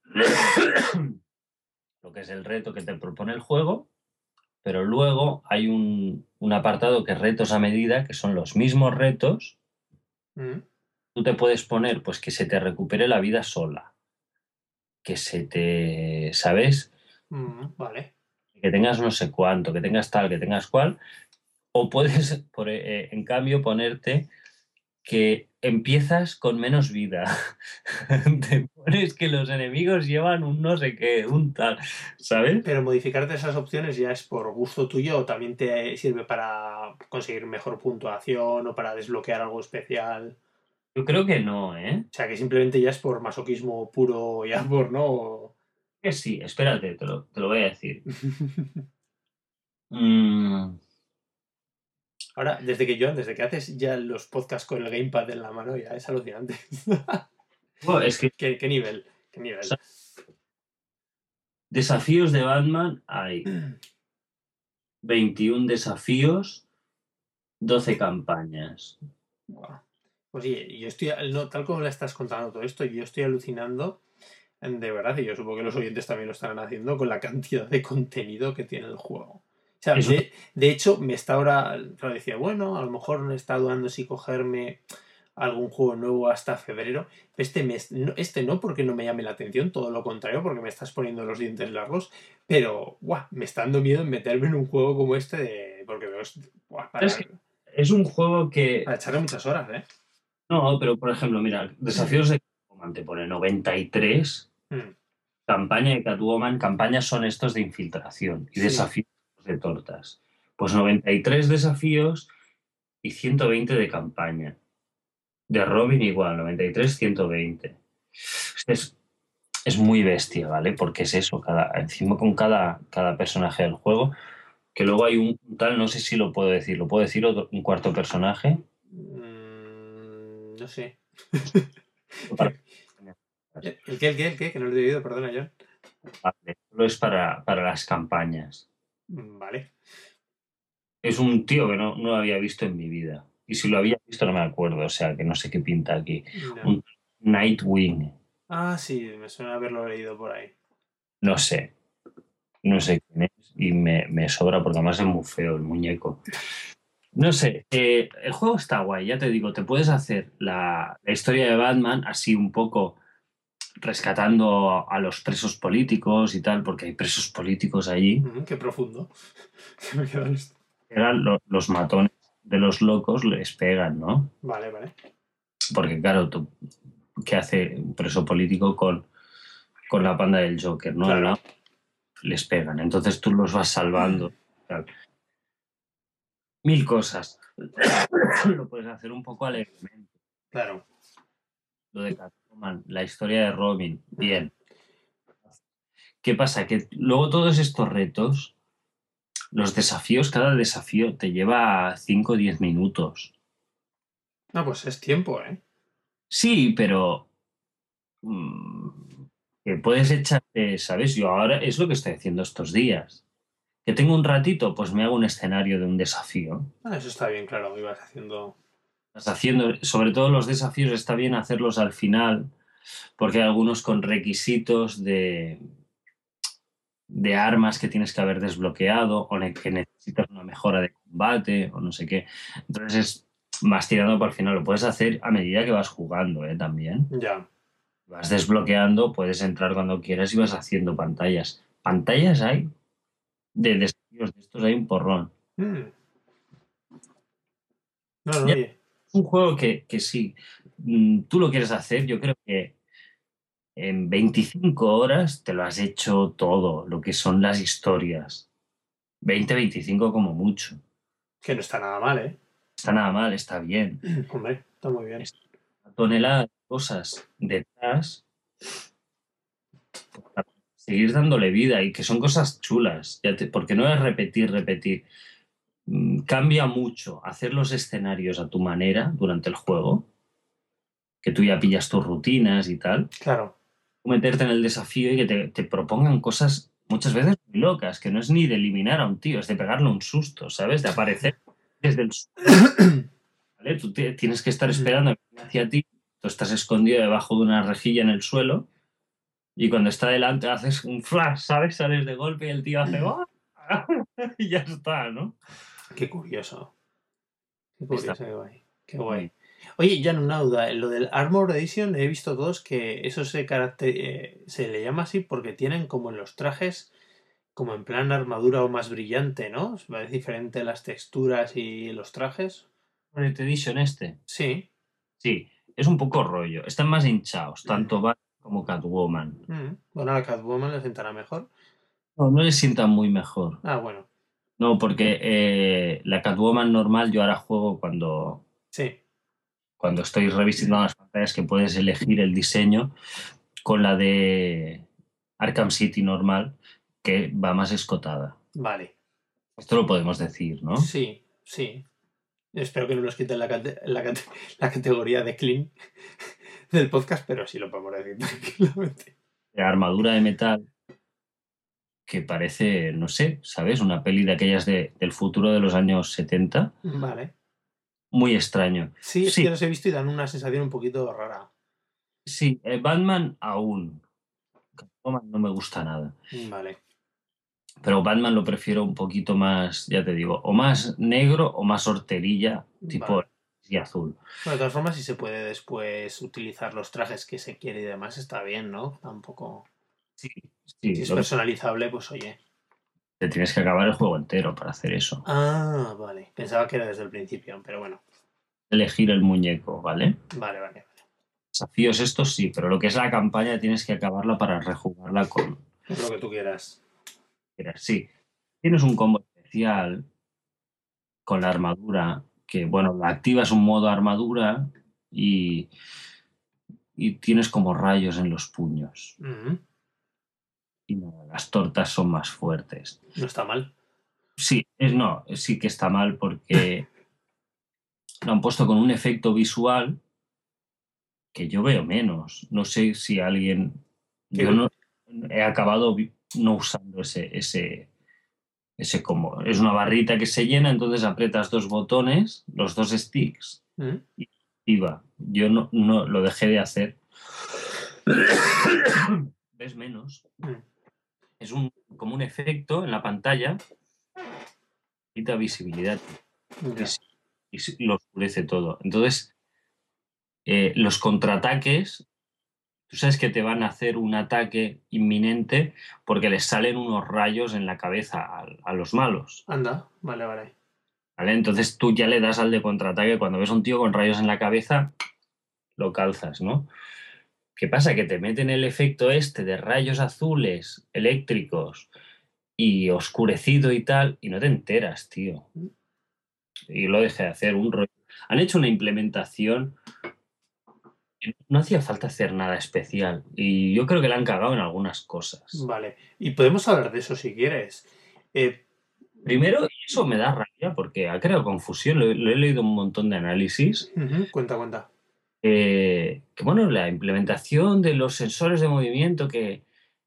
Lo que es el reto que te propone el juego, pero luego hay un, un apartado que es retos a medida, que son los mismos retos. mm, Tú te puedes poner, pues, que se te recupere la vida sola, que se te, ¿sabes? mm, vale. Que tengas no sé cuánto, que tengas tal, que tengas cual, o puedes, por, eh, en cambio, ponerte que empiezas con menos vida. Te pones que los enemigos llevan un no sé qué, un tal, ¿sabes? Pero modificarte esas opciones ya es por gusto tuyo o también te sirve para conseguir mejor puntuación o para desbloquear algo especial. Yo creo que no, ¿eh? O sea, que simplemente ya es por masoquismo puro y amor, ¿no? Que sí, espérate, te lo, te lo voy a decir. Mm, Ahora, desde que yo, desde que haces ya los podcasts con el gamepad en la mano, ya es alucinante. bueno, es que ¿Qué, qué nivel? ¿Qué o nivel? sea, desafíos de Batman hay veintiún desafíos, doce campañas. Buah. Pues sí, yo estoy, no, tal como le estás contando todo esto, yo estoy alucinando, de verdad, y yo supongo que los oyentes también lo estarán haciendo, con la cantidad de contenido que tiene el juego. O sea, Es una- de, de hecho, me está ahora, claro, decía, bueno, a lo mejor me está dudando si cogerme algún juego nuevo hasta febrero. Este mes, no, este no porque no me llame la atención, todo lo contrario, porque me estás poniendo los dientes largos, pero, guau, me está dando miedo en meterme en un juego como este, de, porque veo, guau, es para, que es un juego que... para echarle muchas horas, ¿eh? No, pero por ejemplo, mira, desafíos de Catwoman te pone noventa y tres, Mm, campaña de Catwoman, campañas son estos de infiltración y sí. desafíos de tortas. Pues noventa y tres desafíos y ciento veinte de campaña. De Robin igual, noventa y tres, ciento veinte. Es, es muy bestia, ¿vale? Porque es eso, cada, encima con cada, cada personaje del juego, que luego hay un tal, no sé si lo puedo decir, ¿lo puedo decir otro- un cuarto personaje? Mm, no sé. Para- ¿El qué, el qué, el qué? Que no lo he oído, perdona, John. Vale, solo es para, para las campañas. Mm, vale. Es un tío que no, no había visto en mi vida. Y si lo había visto no me acuerdo, o sea que no sé qué pinta aquí. No. Un Nightwing, Ah, sí, me suena haberlo leído por ahí. no sé, no sé quién es. Y me, me sobra porque además es muy feo el muñeco. No sé, eh, el juego está guay, ya te digo, te puedes hacer la, la historia de Batman así un poco rescatando a los presos políticos y tal, porque hay presos políticos allí. Mm, qué profundo. Se me quedó esto. Eran lo- los matones de los locos les pegan, ¿no? Vale, vale. Porque claro, tú, ¿qué hace un preso político con, con la panda del Joker, ¿no? Al Claro, lado les pegan, entonces tú los vas salvando. Tal. Mil cosas. Lo puedes hacer un poco alegremente. claro. Lo de Catwoman, la historia de Robin, bien. ¿Qué pasa? Que luego todos estos retos, los desafíos, cada desafío te lleva cinco o diez minutos. No, pues es tiempo, ¿eh? Sí, pero mm, Que puedes echarte, ¿sabes? Yo ahora es lo que estoy haciendo estos días. Que tengo un ratito, pues me hago un escenario de un desafío. Ah, eso está bien, claro, ibas haciendo... Estás haciendo, sobre todo los desafíos está bien hacerlos al final, porque hay algunos con requisitos de, de armas que tienes que haber desbloqueado o ne- que necesitas una mejora de combate o no sé qué. Entonces es más tirando para el final. Lo puedes hacer a medida que vas jugando, ¿eh? También. Ya. Vas desbloqueando, puedes entrar cuando quieras y vas haciendo pantallas. Pantallas hay de desafíos de estos, hay un porrón. Mm. No, no, Ya, oye. es un juego que, que sí, mm, tú lo quieres hacer, yo creo que en veinticinco horas te lo has hecho todo, lo que son las historias. veinte veinticinco como mucho. Que no está nada mal, ¿eh? Está nada mal, está bien. Hombre, está muy bien. Está una tonelada de cosas detrás para seguir dándole vida y que son cosas chulas, ya te- porque no es repetir, repetir. Mm, Cambia mucho hacer los escenarios a tu manera durante el juego, que tú ya pillas tus rutinas y tal, Claro. meterte en el desafío y que te, te propongan cosas muchas veces muy locas, que no es ni de eliminar a un tío, es de pegarle un susto, ¿sabes? De aparecer desde el suelo, ¿vale? Tú te- tienes que estar esperando a que venga hacia ti, tú estás escondido debajo de una rejilla en el suelo y cuando está delante haces un flash, ¿sabes? Sales de golpe y el tío hace ¡oh! Y ya está, ¿no? Qué curioso. Qué Está curioso, qué guay. Qué muy... guay. Oye, ya no una duda. En lo del Armor Edition he visto todos que eso se caracter- eh, se le llama así porque tienen como en los trajes, como en plan armadura o más brillante, ¿no? ¿Es diferente las texturas y los trajes? Red Edition este. Sí. Sí, es un poco rollo. Están más hinchados, tanto Batman como Catwoman. Mm. Bueno, a Catwoman le sentará mejor. No, no les sientan muy mejor. Ah, bueno. No, porque eh, la Catwoman normal yo ahora juego cuando, Sí. cuando estoy revisitando las pantallas que puedes elegir el diseño con la de Arkham City normal, que va más escotada. Vale. Esto lo podemos decir, ¿no? Sí, sí. Espero que no nos quiten la, cate- la, cate- la categoría de clean del podcast, pero sí lo podemos decir tranquilamente. De armadura de metal que parece, no sé, ¿sabes? Una peli de aquellas de- del futuro de los años setenta. Vale. Muy extraño. Sí, es Sí, que los he visto y dan una sensación un poquito rara. sí, eh, Batman aún. Catwoman no me gusta nada. Vale. Pero Batman lo prefiero un poquito más, ya te digo, o más negro o más horterilla, tipo Vale. y azul. Bueno, de todas formas, si se puede después utilizar los trajes que se quiere y demás, está bien, ¿no? Tampoco. Sí, Si sí, es lo que personalizable, pues oye. te tienes que acabar el juego entero para hacer eso. Ah, vale. Pensaba que era desde el principio, pero bueno. Elegir el muñeco, ¿vale? Vale, vale. Desafíos estos sí, pero lo que es la campaña tienes que acabarla para rejugarla con... Pues lo que tú quieras. Sí, tienes un combo especial con la armadura, que bueno, activas un modo armadura y, y tienes como rayos en los puños. Ujú. Y nada, las tortas son más fuertes. No está mal. Sí, es, no, sí que está mal porque lo han puesto con un efecto visual que yo veo menos. No sé si alguien, yo Que- no he acabado vi- no usando ese, ese, ese como, es una barrita que se llena, entonces aprietas dos botones, los dos sticks Ujú. y va. Yo no, no lo dejé de hacer. Ves menos. Mm. Es un, como un efecto en la pantalla, quita visibilidad y, Ya. y lo oscurece todo. Entonces, eh, los contraataques, tú sabes que te van a hacer un ataque inminente porque les salen unos rayos en la cabeza a, a los malos. Anda. Vale, vale. ¿Vale? Entonces tú ya le das al de contraataque. Cuando ves a un tío con rayos en la cabeza, lo calzas, ¿no? ¿Qué pasa? Que te meten el efecto este de rayos azules, eléctricos y oscurecido y tal, y no te enteras, tío. Y lo dejé de hacer un rollo. Han hecho una implementación. No hacía falta hacer nada especial y yo creo que la han cagado en algunas cosas. Vale. Y podemos hablar de eso si quieres. Eh, Primero, y eso me da rabia porque ha creado confusión, lo, he lo he leído un montón de análisis. ujú. Cuenta, cuenta. Eh, que bueno, la implementación de los sensores de movimiento que,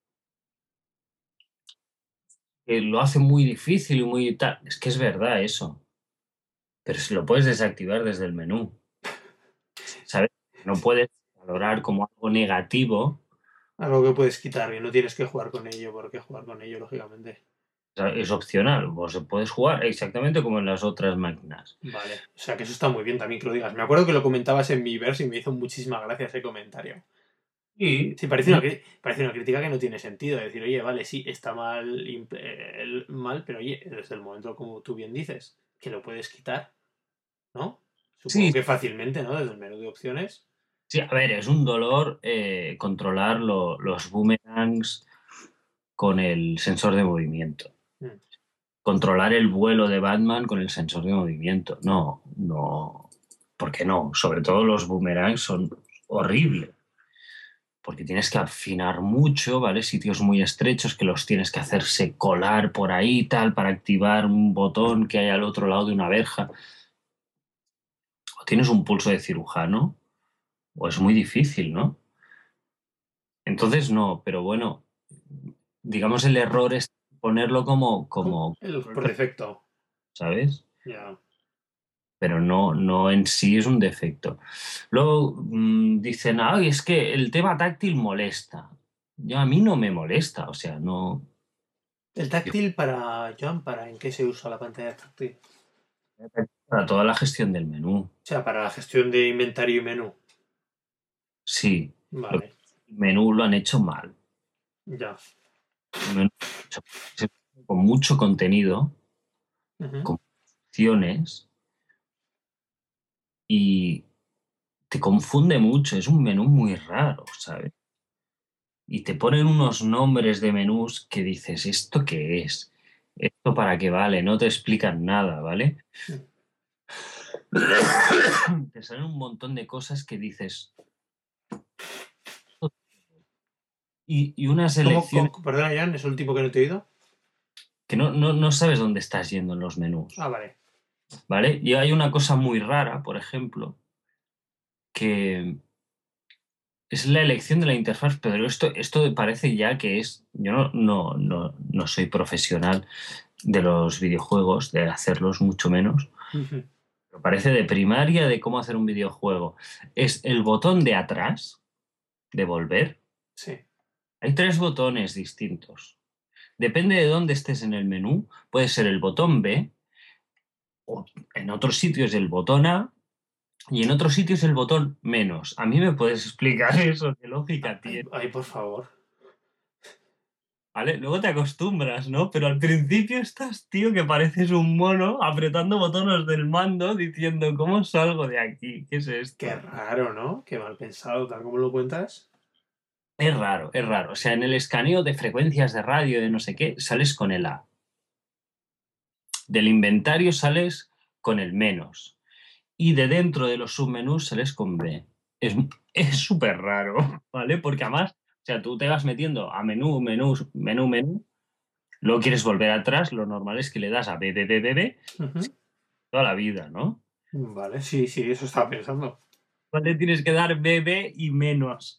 que lo hace muy difícil y muy tal. Es que es verdad eso, pero si lo puedes desactivar desde el menú, ¿sabes? No puedes valorar como algo negativo. Algo que puedes quitar y no tienes que jugar con ello, porque jugar con ello, lógicamente. O sea, es opcional, vos puedes jugar exactamente como en las otras máquinas. Vale, o sea que eso está muy bien también que lo digas. Me acuerdo que lo comentabas en mi verso y me hizo muchísima gracia ese comentario. Y Sí, parece no, una, cri- parece una crítica que no tiene sentido. Decir, oye, vale, sí, está mal, imp- eh, el- mal, pero oye, desde el momento, como tú bien dices, que lo puedes quitar, ¿no? Supongo sí, que fácilmente, ¿no? Desde el menú de opciones. sí, a ver, es un dolor eh, controlar lo- los boomerangs con el sensor de movimiento. Mm. Controlar el vuelo de Batman con el sensor de movimiento. No, no. ¿Por qué no? Sobre todo los boomerangs son horribles. Porque tienes que afinar mucho, ¿vale? Sitios muy estrechos que los tienes que hacerse colar por ahí, tal, para activar un botón que hay al otro lado de una verja. O tienes un pulso de cirujano, o es muy difícil, ¿no? Entonces no, pero bueno, digamos el error es ponerlo como, Co- como, el- por defecto. ¿sabes? Ya. Pero no, no en sí es un defecto. Luego mm, dicen, ay, es que el tema táctil molesta. Yo, a mí no me molesta, o sea, no. El táctil para, Joan, ¿para en qué se usa la pantalla táctil? Para toda la gestión del menú. O sea, para la gestión de inventario y menú. Sí, lo- Vale, el menú lo han hecho mal. ya. El menú lo han hecho con mucho contenido, Ujú. con opciones, y te confunde mucho. Es un menú muy raro, ¿sabes? Y te ponen unos nombres de menús que dices, ¿esto qué es? ¿Esto para qué vale? No te explican nada, ¿vale? Mm. Te salen un montón de cosas que dices. Y, y unas ¿Cómo, elecciones cómo- perdona, Jan, es el último que no te he oído? que no, no, no sabes dónde estás yendo en los Ah, menús, vale. ¿vale? Y hay una cosa muy rara, por ejemplo, que es la elección de la interfaz, pero esto, esto parece ya que es. Yo no, no, no, no soy profesional de los videojuegos, de hacerlos mucho menos. Ujú. Pero parece de primaria de cómo hacer un videojuego. Es el botón de atrás, de volver. Sí. Hay tres botones distintos. Depende de dónde estés en el menú. Puede ser el botón B, o en otros sitios el botón A, y en otros sitios el botón menos. ¿A mí me puedes explicar eso? ¿Qué lógica Ay, tiene? ay, por favor. ¿Vale? Luego te acostumbras, ¿no? Pero al principio estás, tío, que pareces un mono apretando botones del mando diciendo, ¿cómo salgo de aquí? ¿Qué es Qué esto? raro, ¿no? Qué mal pensado, tal como lo cuentas. Es raro, es raro. O sea, en el escaneo de frecuencias de radio, de no sé qué, sales con el A. Del inventario sales con el menos. Y de dentro de los submenús sales con B. Es es súper raro, ¿vale? Porque además, o sea, tú te vas metiendo a menú, menú, menú, menú, luego quieres volver atrás, lo normal es que le das a B, B, B, B, B Ujú. toda la vida, ¿no? Vale, sí, sí, eso estaba pensando. ¿Vale? Tienes que dar B, B y menos.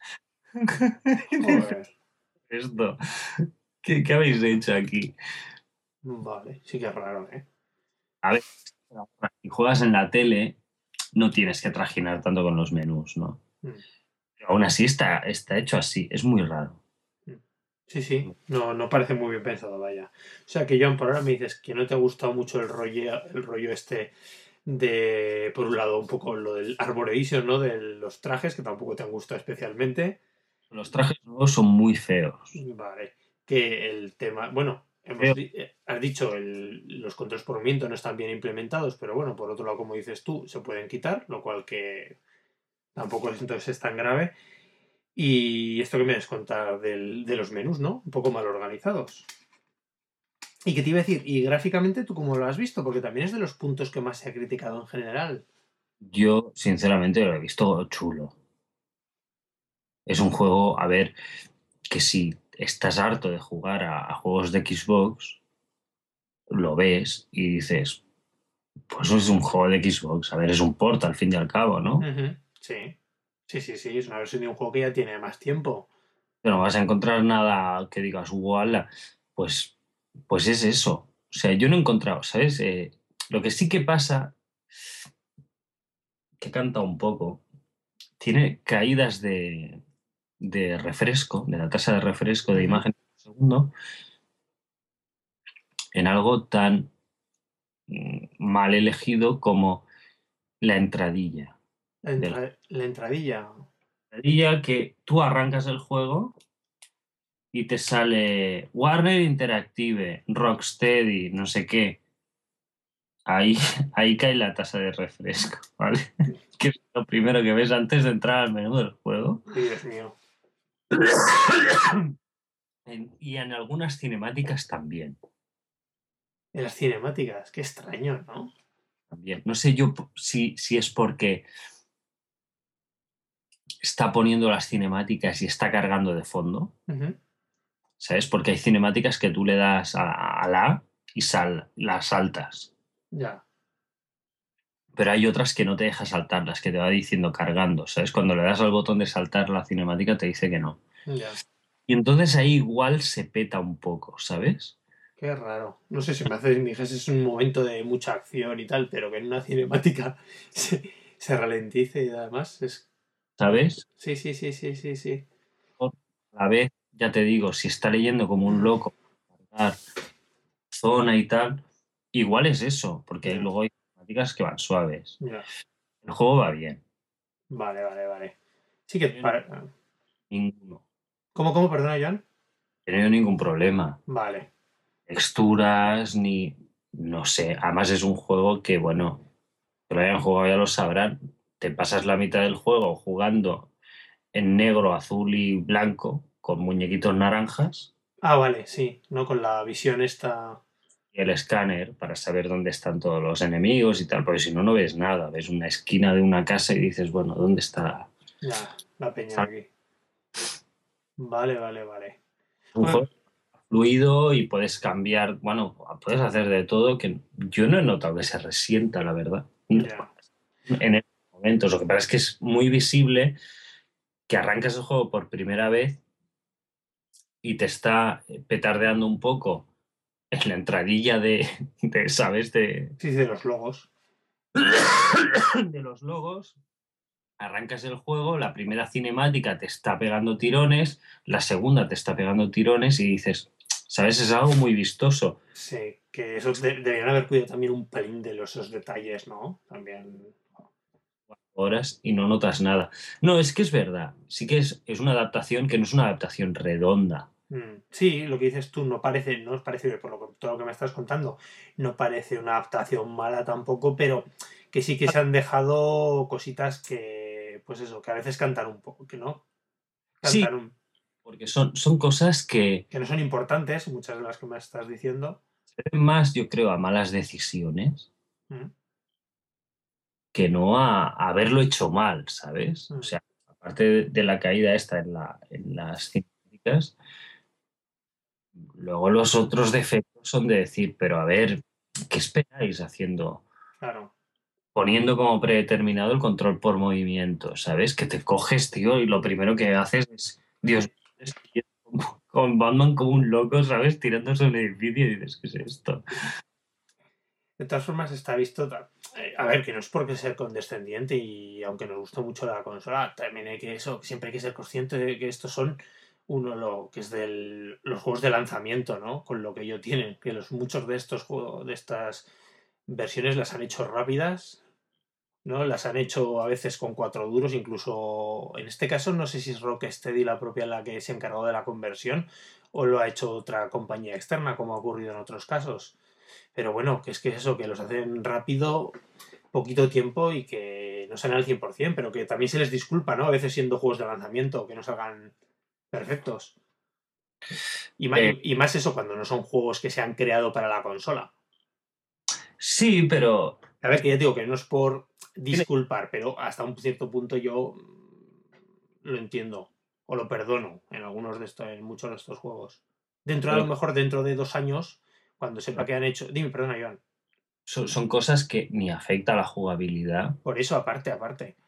Joder. Esto, ¿qué, qué habéis hecho aquí? Vale, sí que es raro, ¿eh? A ver, si juegas en la tele, no tienes que trajinar tanto con los menús, ¿no? Mm, Pero aún así está, está hecho así, es muy raro. mm. Sí, sí, no, no parece muy bien pensado, vaya. O sea que, Joan, por ahora me dices que no te ha gustado mucho el rollo, el rollo este de, por un lado, un poco lo del Arboration, ¿no? De los trajes, que tampoco te han gustado especialmente. Los trajes nuevos son muy feos. Vale. Que el tema, bueno, hemos Feos. di- eh, has dicho, el- los controles por movimiento no están bien implementados, pero bueno, por otro lado, como dices tú, se pueden quitar, lo cual que tampoco es, entonces es tan grave. Y esto que me des contar del- de los menús, ¿no? Un poco mal organizados. ¿Y qué te iba a decir? Y gráficamente, ¿tú cómo lo has visto? Porque también es de los puntos que más se ha criticado en general. Yo, sinceramente, lo he visto chulo. Es un juego, a ver, que si estás harto de jugar a, a juegos de Xbox, lo ves y dices, pues es un juego de Xbox. A ver, es un port al fin y al cabo, ¿no? Ujú, sí. Sí, sí, sí, es una versión de un juego que ya tiene más tiempo. Pero no vas a encontrar nada que digas, ¡guala! Pues, pues es eso. O sea, yo no he encontrado, ¿sabes? Eh, lo que sí que pasa, que canta un poco, tiene caídas de, de refresco, de la tasa de refresco de Ujú. imagen por segundo, en algo tan mm, mal elegido como la entradilla. La, De la entra- la entradilla. entradilla que tú arrancas el juego y te sale Warner Interactive, Rocksteady, no sé qué. Ahí, ahí cae la tasa de refresco, ¿vale? Que es lo primero que ves antes de entrar al menú del juego. Ay, Dios mío. En- y en algunas cinemáticas también, En las cinemáticas, qué extraño, ¿no? también. No sé yo p- si, si es porque está poniendo las cinemáticas y está cargando de fondo, Ujú. ¿sabes? Porque hay cinemáticas que tú le das a, a la y sal, las saltas. Ya, Pero hay otras que no te deja saltarlas, que te va diciendo cargando, ¿sabes? Cuando le das al botón de saltar la cinemática te dice que no. ya. Y entonces ahí igual se peta un poco, ¿sabes? Qué raro. No sé si me hace, me dijese es un momento de mucha acción y tal, pero que en una cinemática se, se ralentice y además es. ¿Sabes? Sí, sí, sí, sí, sí, sí. A la vez, ya te digo, si está leyendo como un loco, cargar zona y tal, igual es eso, porque Ya, luego hay cinemáticas que van suaves. ya. El juego va bien. Vale, vale, vale. Sí que. No he para- ninguno. ¿Cómo, cómo, perdona, Joan? No he tenido ningún problema. Vale. Texturas, ni. No sé. Además, es un juego que, bueno, que lo hayan jugado ya lo sabrán. Te pasas la mitad del juego jugando en negro, azul y blanco, con muñequitos naranjas, Ah, vale, sí, ¿no? Con la visión esta. y el escáner para saber dónde están todos los enemigos y tal, porque si no, no ves nada. Ves una esquina de una casa y dices, bueno, ¿dónde está? Ya, la peña está aquí. Vale, vale, vale. un Bueno, juego fluido y puedes cambiar, bueno, puedes hacer de todo, que yo no he notado que se resienta, la verdad, ya. en estos momentos. Lo que pasa es que es muy visible que arrancas el juego por primera vez y te está petardeando un poco en la entradilla de, de, ¿sabes? De, Sí, de los logos. de los logos. Arrancas el juego, la primera cinemática te está pegando tirones, la segunda te está pegando tirones y dices, ¿sabes? Es algo muy vistoso. Sí, que eso de- deberían haber cuidado también un pelín de los, esos detalles, ¿no? También. Horas y no notas nada. No, es que es verdad. Sí que es, es una adaptación que no es una adaptación redonda. Mm, sí, lo que dices tú no parece, no es parece, por lo que, todo lo que me estás contando, no parece una adaptación mala tampoco, pero que sí que se han dejado cositas que, pues eso, que a veces cantan un poco, que no, Sí, cantan un, porque son, son cosas que que no son importantes, muchas de las que me estás diciendo. se ven más, yo creo, a malas decisiones Mm, que no a, a haberlo hecho mal, ¿sabes? O mm, sea, aparte de, de la caída esta en, la, en las cinemáticas, luego los otros defectos son de decir, pero a ver, ¿qué esperáis haciendo? claro. Poniendo como predeterminado el control por movimiento, ¿sabes? Que te coges, tío, y lo primero que haces es, Dios mío, estoy como- con Batman como un loco, ¿sabes? Tirándose un edificio y dices, ¿qué es esto? De todas formas, está visto. eh, A ver, que no es porque ser condescendiente y aunque nos guste mucho la consola, también hay que eso, siempre hay que ser consciente de que estos son uno lo que es de los juegos de lanzamiento, ¿no? Con lo que ellos tienen, que los muchos de estos juegos, de estas versiones las han hecho rápidas, ¿no? Las han hecho a veces con cuatro duros, incluso en este caso no sé si es Rocksteady la propia la que se ha encargado de la conversión o lo ha hecho otra compañía externa, como ha ocurrido en otros casos. Pero bueno, que es que eso, que los hacen rápido, poquito tiempo y que no salen al cien por ciento, pero que también se les disculpa, ¿no? A veces siendo juegos de lanzamiento, que no salgan perfectos. Y más, Eh, y, y más eso cuando no son juegos que se han creado para la consola. sí, pero A ver, que ya digo que no es por disculpar, pero hasta un cierto punto yo mm, lo entiendo o lo perdono en algunos de estos, en muchos de estos juegos. Dentro, a lo pero mejor dentro de dos años, cuando sepa que han hecho. Dime, perdona, Joan. son, son cosas que ni afecta a la jugabilidad, Por eso, aparte, aparte.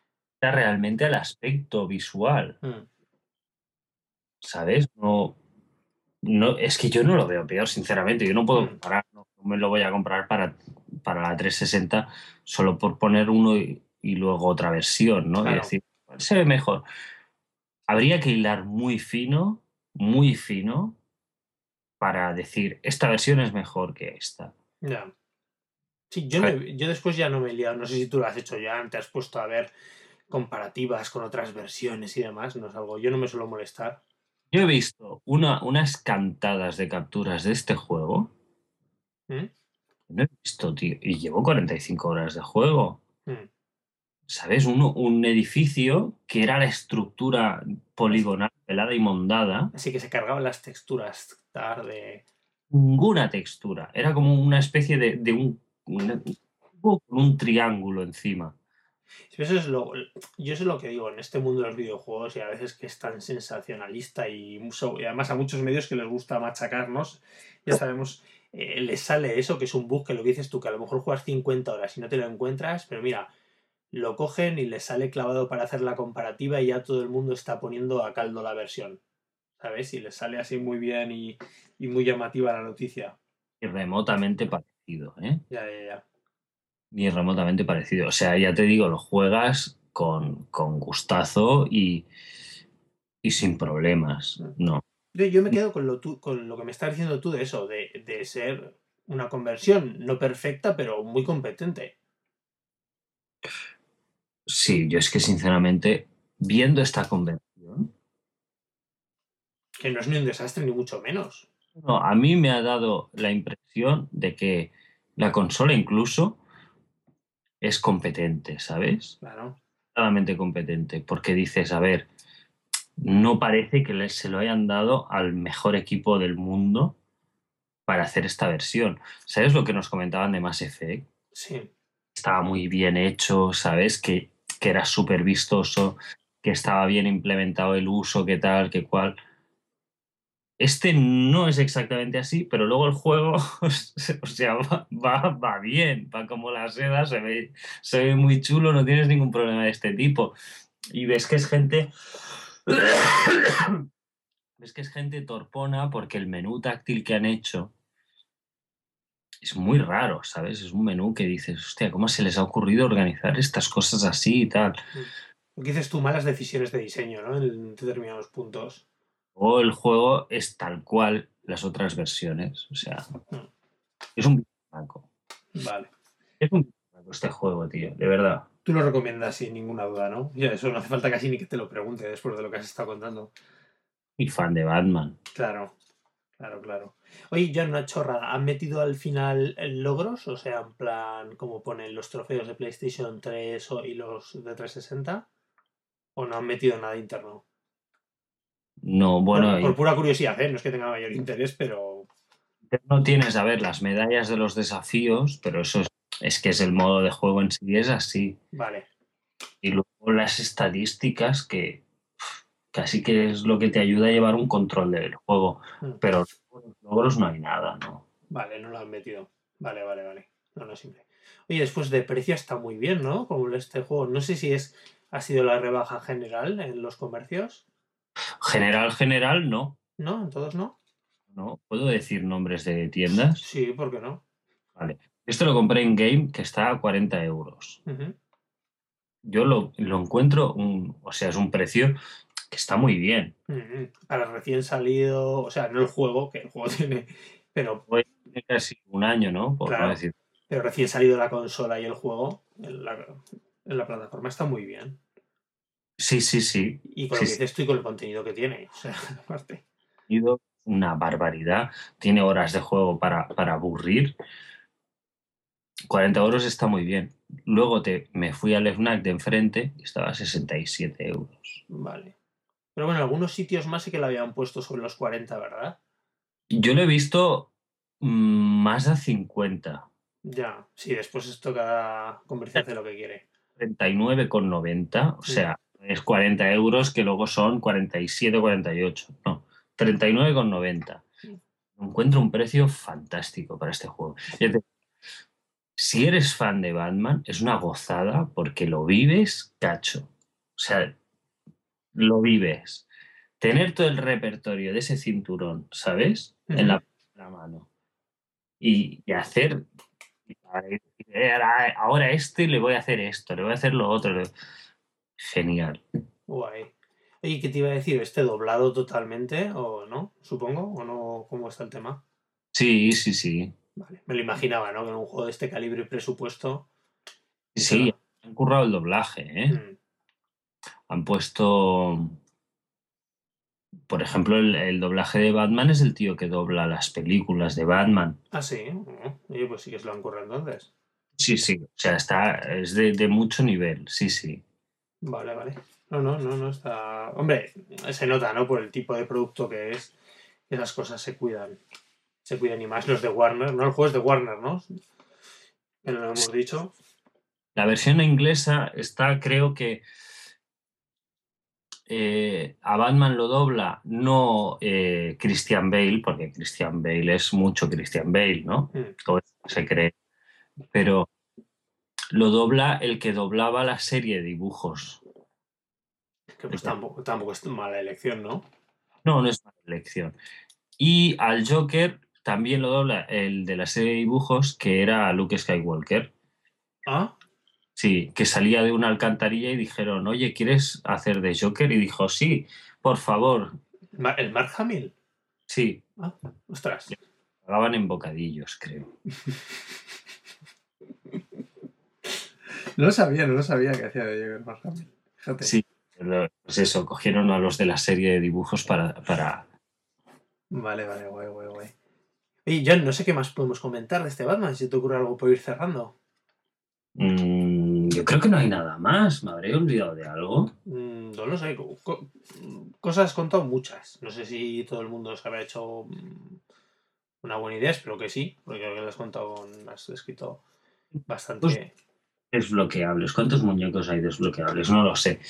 realmente al aspecto visual, Mm. ¿sabes? No, no, es que yo no lo veo peor, sinceramente. Yo no puedo Mm. comparar, no, no me lo voy a comprar para, para la trescientos sesenta solo por poner uno y, y luego otra versión, ¿no? Y Claro, decir, ¿cuál se ve mejor? Habría que hilar muy fino, muy fino, para decir, esta versión es mejor que esta. ya. Sí, yo, no he- yo después ya no me he liado. No sé si tú lo has hecho ya, te has puesto a ver comparativas con otras versiones y demás. No es algo, yo no me suelo molestar. Yo he visto una, unas cantadas de capturas de este juego. ¿Mm? No he visto, tío. Y llevo cuarenta y cinco horas de juego. Mm. ¿Sabes? Uno, un edificio que era la estructura Es- poligonal, pelada y mondada. Así que se cargaban las texturas tarde. Ninguna textura. Era como una especie de, de un, un- con un triángulo encima. Eso es lo, yo eso es lo que digo en este mundo de los videojuegos y a veces que es tan sensacionalista y, mucho- y además a muchos medios que les gusta machacarnos, ya sabemos, eh, les sale eso que es un bug que lo que dices tú, que a lo mejor juegas cincuenta horas y no te lo encuentras, pero mira, lo cogen y les sale clavado para hacer la comparativa y ya todo el mundo está poniendo a caldo la versión, ¿sabes? Y les sale así muy bien y, y muy llamativa la noticia. Y remotamente parecido, ¿eh? Ya, ya, ya. Ni remotamente parecido. O sea, ya te digo, lo juegas con, con gustazo y, y sin problemas. No. Yo, yo me quedo con lo, tú- con lo que me estás diciendo tú de eso, de, de ser una conversión no perfecta, pero muy competente. Sí, yo es que sinceramente, viendo esta conversión, Que no es ni un desastre, ni mucho menos. no, a mí me ha dado la impresión de que la consola incluso es competente, ¿sabes? Claro. Claramente competente, porque dices, a ver, no parece que le- se lo hayan dado al mejor equipo del mundo para hacer esta versión. ¿Sabes lo que nos comentaban de Mass Effect? Sí. Estaba muy bien hecho, ¿sabes? Que, que era súper vistoso, que estaba bien implementado el uso, qué tal, qué cual. Este no es exactamente así, pero luego el juego, o sea, va, va, va bien, va como la seda, se ve, se ve muy chulo, no tienes ningún problema de este tipo. Y ves que es gente, ves que es gente torpona porque el menú táctil que han hecho es muy raro, ¿sabes? Es un menú que dices, hostia, ¿cómo se les ha ocurrido organizar estas cosas así y tal? Lo que dices tú, malas decisiones de diseño, ¿no? En determinados puntos. O el juego es tal cual las otras versiones, o sea, Mm. es un blanco. Vale. Es un blanco este juego, tío, de verdad. Tú lo recomiendas sin ninguna duda, ¿no? Ya, eso no hace falta casi ni que te lo pregunte después de lo que has estado contando. Y fan de Batman. Claro, claro, claro. Oye, ya una chorrada. ¿Han metido al final eh, logros? O sea, en plan, como ponen los trofeos de PlayStation tres o- y los de trescientos sesenta. ¿O no han metido nada interno? No, Por, bueno, por pura curiosidad, ¿eh? No es que tenga mayor interés, pero. no tienes, a ver, las medallas de los desafíos, pero eso es, es que es el modo de juego en sí, es así. Vale. Y luego las estadísticas, que casi que es lo que te ayuda a llevar un control del juego, Mm. pero los logros no hay nada, ¿no? Vale, no lo han metido. Vale, vale, vale. No, no, simple. Oye, después de precio está muy bien, ¿no? Como este juego. No sé si es ha sido la rebaja general en los comercios. General, general, no. ¿No? ¿En todos no? No, ¿puedo decir nombres de tiendas? Sí, ¿por qué no? Vale. Esto lo compré en Game, que está a cuarenta euros. Ujú. Yo lo, lo encuentro, un, o sea, es un precio que está muy bien. Ujú. Para recién salido, o sea, no el juego, que el juego tiene, pero Hoy tiene casi un año, ¿no? Por no claro, decir. pero recién salido la consola y el juego en la, en la plataforma está muy bien. Sí, sí, sí. Y con lo Sí, que sí. dices tú y con el contenido que tiene, o sea, aparte. Ido una barbaridad. Tiene horas de juego para, para aburrir. Cuarenta euros está muy bien. Luego te, me fui al FNAC de enfrente y estaba a sesenta y siete euros. Vale. Pero bueno, algunos sitios más sí que lo habían puesto sobre los cuarenta, ¿verdad? Yo lo he visto mm, más de cincuenta. Ya, sí, después esto cada comercio hace lo que quiere. Treinta y nueve con noventa, o Mm. sea, es cuarenta euros que luego son cuarenta y siete, cuarenta y ocho. No, treinta y nueve con noventa. Encuentro un precio fantástico para este juego. Ya te- Si eres fan de Batman, es una gozada porque lo vives cacho. sea, lo vives. Tener todo el repertorio de ese cinturón, ¿sabes? En Ujú. la, la mano. Y, y hacer, ahora ahora este le voy a hacer esto, le voy a hacer lo otro. le- Genial. Guay. Oye, ¿qué te iba a decir? ¿Este doblado totalmente o no? Supongo, ¿o no? ¿Cómo está el tema? Sí, sí, sí. Vale, me lo imaginaba, ¿no? Que en un juego de este calibre y presupuesto Sí, hiciera... han currado el doblaje, ¿eh? Mm. Han puesto, por ejemplo, el, el doblaje de Batman es el tío que dobla las películas de Batman. Ah, sí. Oh, oye, pues sí que se lo han currado entonces. Sí, sí, o sea, está, es de, de mucho nivel, sí, sí. Vale, vale. No, no, no, no está... Hombre, se nota, ¿no? Por el tipo de producto que es, que esas cosas se cuidan. Se cuidan y más los de Warner, ¿no? El juego es de Warner, ¿no? Que no lo hemos dicho. La versión inglesa está, creo que eh, a Batman lo dobla no eh, Christian Bale, porque Christian Bale es mucho Christian Bale, ¿no? Mm. Todo eso se cree, pero lo dobla el que doblaba la serie de dibujos. Que El pues que- tampoco, tampoco es mala elección, ¿no? No, no es mala elección. Y al Joker también lo dobla el de la serie de dibujos, que era Luke Skywalker. Ah, Sí, que salía de una alcantarilla y dijeron, oye, ¿quieres hacer de Joker? Y dijo, sí, por favor. Ma- el Mark Hamill. Sí, Ah, ostras. le pagaban en bocadillos, creo. No lo sabía, no lo sabía que hacía de Jagger Mark Hamill. Fíjate. Sí, lo- pues eso, cogieron a los de la serie de dibujos para, para... Vale, vale, guay, guay, guay. Oye, John, no sé qué más podemos comentar de este Batman, si te ocurre algo por ir cerrando. Mm, yo creo que no hay nada más, me habré olvidado de algo. Mm, no lo sé. co- co- cosas has contado muchas. No sé si todo el mundo se habrá hecho mm, una buena idea, espero que sí, porque creo que lo has contado, con- has escrito Pues bastante. desbloqueables, ¿cuántos muñecos hay desbloqueables? No lo sé.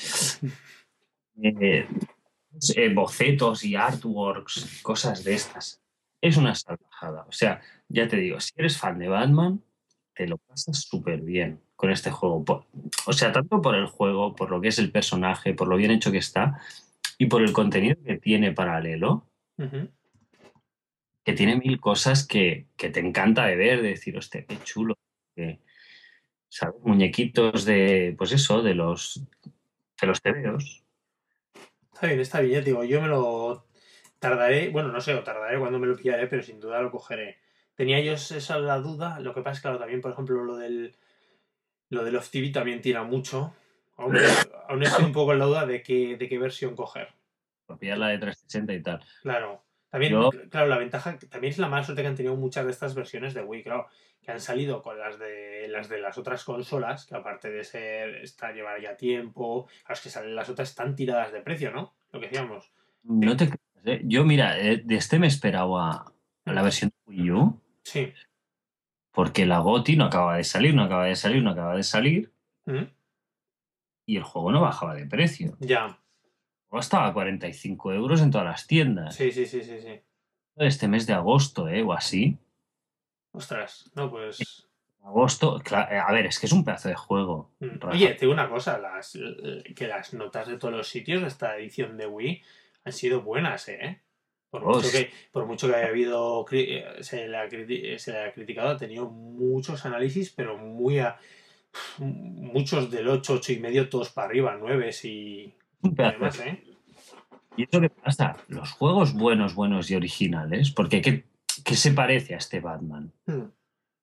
Eh, eh, bocetos y artworks, cosas de estas. Es una salvajada. O sea, ya te digo, si eres fan de Batman, te lo pasas súper bien con este juego. Por- o sea, tanto por el juego, por lo que es el personaje, por lo bien hecho que está, y por el contenido que tiene paralelo, Ujú. que tiene mil cosas que, que te encanta de ver, de decir, hostia, qué chulo. que, ¿sabes? Muñequitos de, pues eso, de los, de los tebeos. Está bien, está bien, ya te digo, yo me lo tardaré, bueno, no sé, o tardaré cuando me lo pillaré, pero sin duda lo cogeré. Tenía yo esa la duda, lo que pasa es que, claro, también, por ejemplo, lo del, lo del Off T V también tira mucho. Aún, aún estoy un poco en la duda de qué, de qué versión coger. Copiar la de trescientos sesenta y tal. Claro, también, Yo, claro, la ventaja, también es la mala suerte que han tenido muchas de estas versiones de Wii, claro, que han salido con las de las de las otras consolas, que aparte de ser, esta llevar ya tiempo, claro, es que salen las otras están tiradas de precio, ¿no? Lo que decíamos. no De- te creas, ¿eh? Yo, mira, eh, de este me esperaba a la mm, versión de Wii U, sí. porque la GOTY no acaba de salir, no acaba de salir, no acaba de salir, Mm, y el juego no bajaba de precio. El ya. juego estaba a cuarenta y cinco euros en todas las Sí, tiendas. sí, sí, sí, sí. Este mes de agosto, ¿eh? O así. Ostras, no, pues. Agosto, cla- eh, a ver, es que es un pedazo de juego, mm. Oye, Rafa. te digo una cosa, las, que las notas de todos los sitios de esta edición de Wii han sido buenas, ¿eh? Por Oh, mucho sí, que, por mucho que haya habido, cri- eh, se le ha, criti- se le ha criticado, ha tenido muchos análisis, pero muy a, muchos del ocho ocho y medio, todos para arriba, nueve y, es un y pedazo de demás, juego. ¿eh? ¿Y eso qué pasa? Los juegos buenos, buenos y originales, porque ¿qué, qué se parece a este Batman? Mm,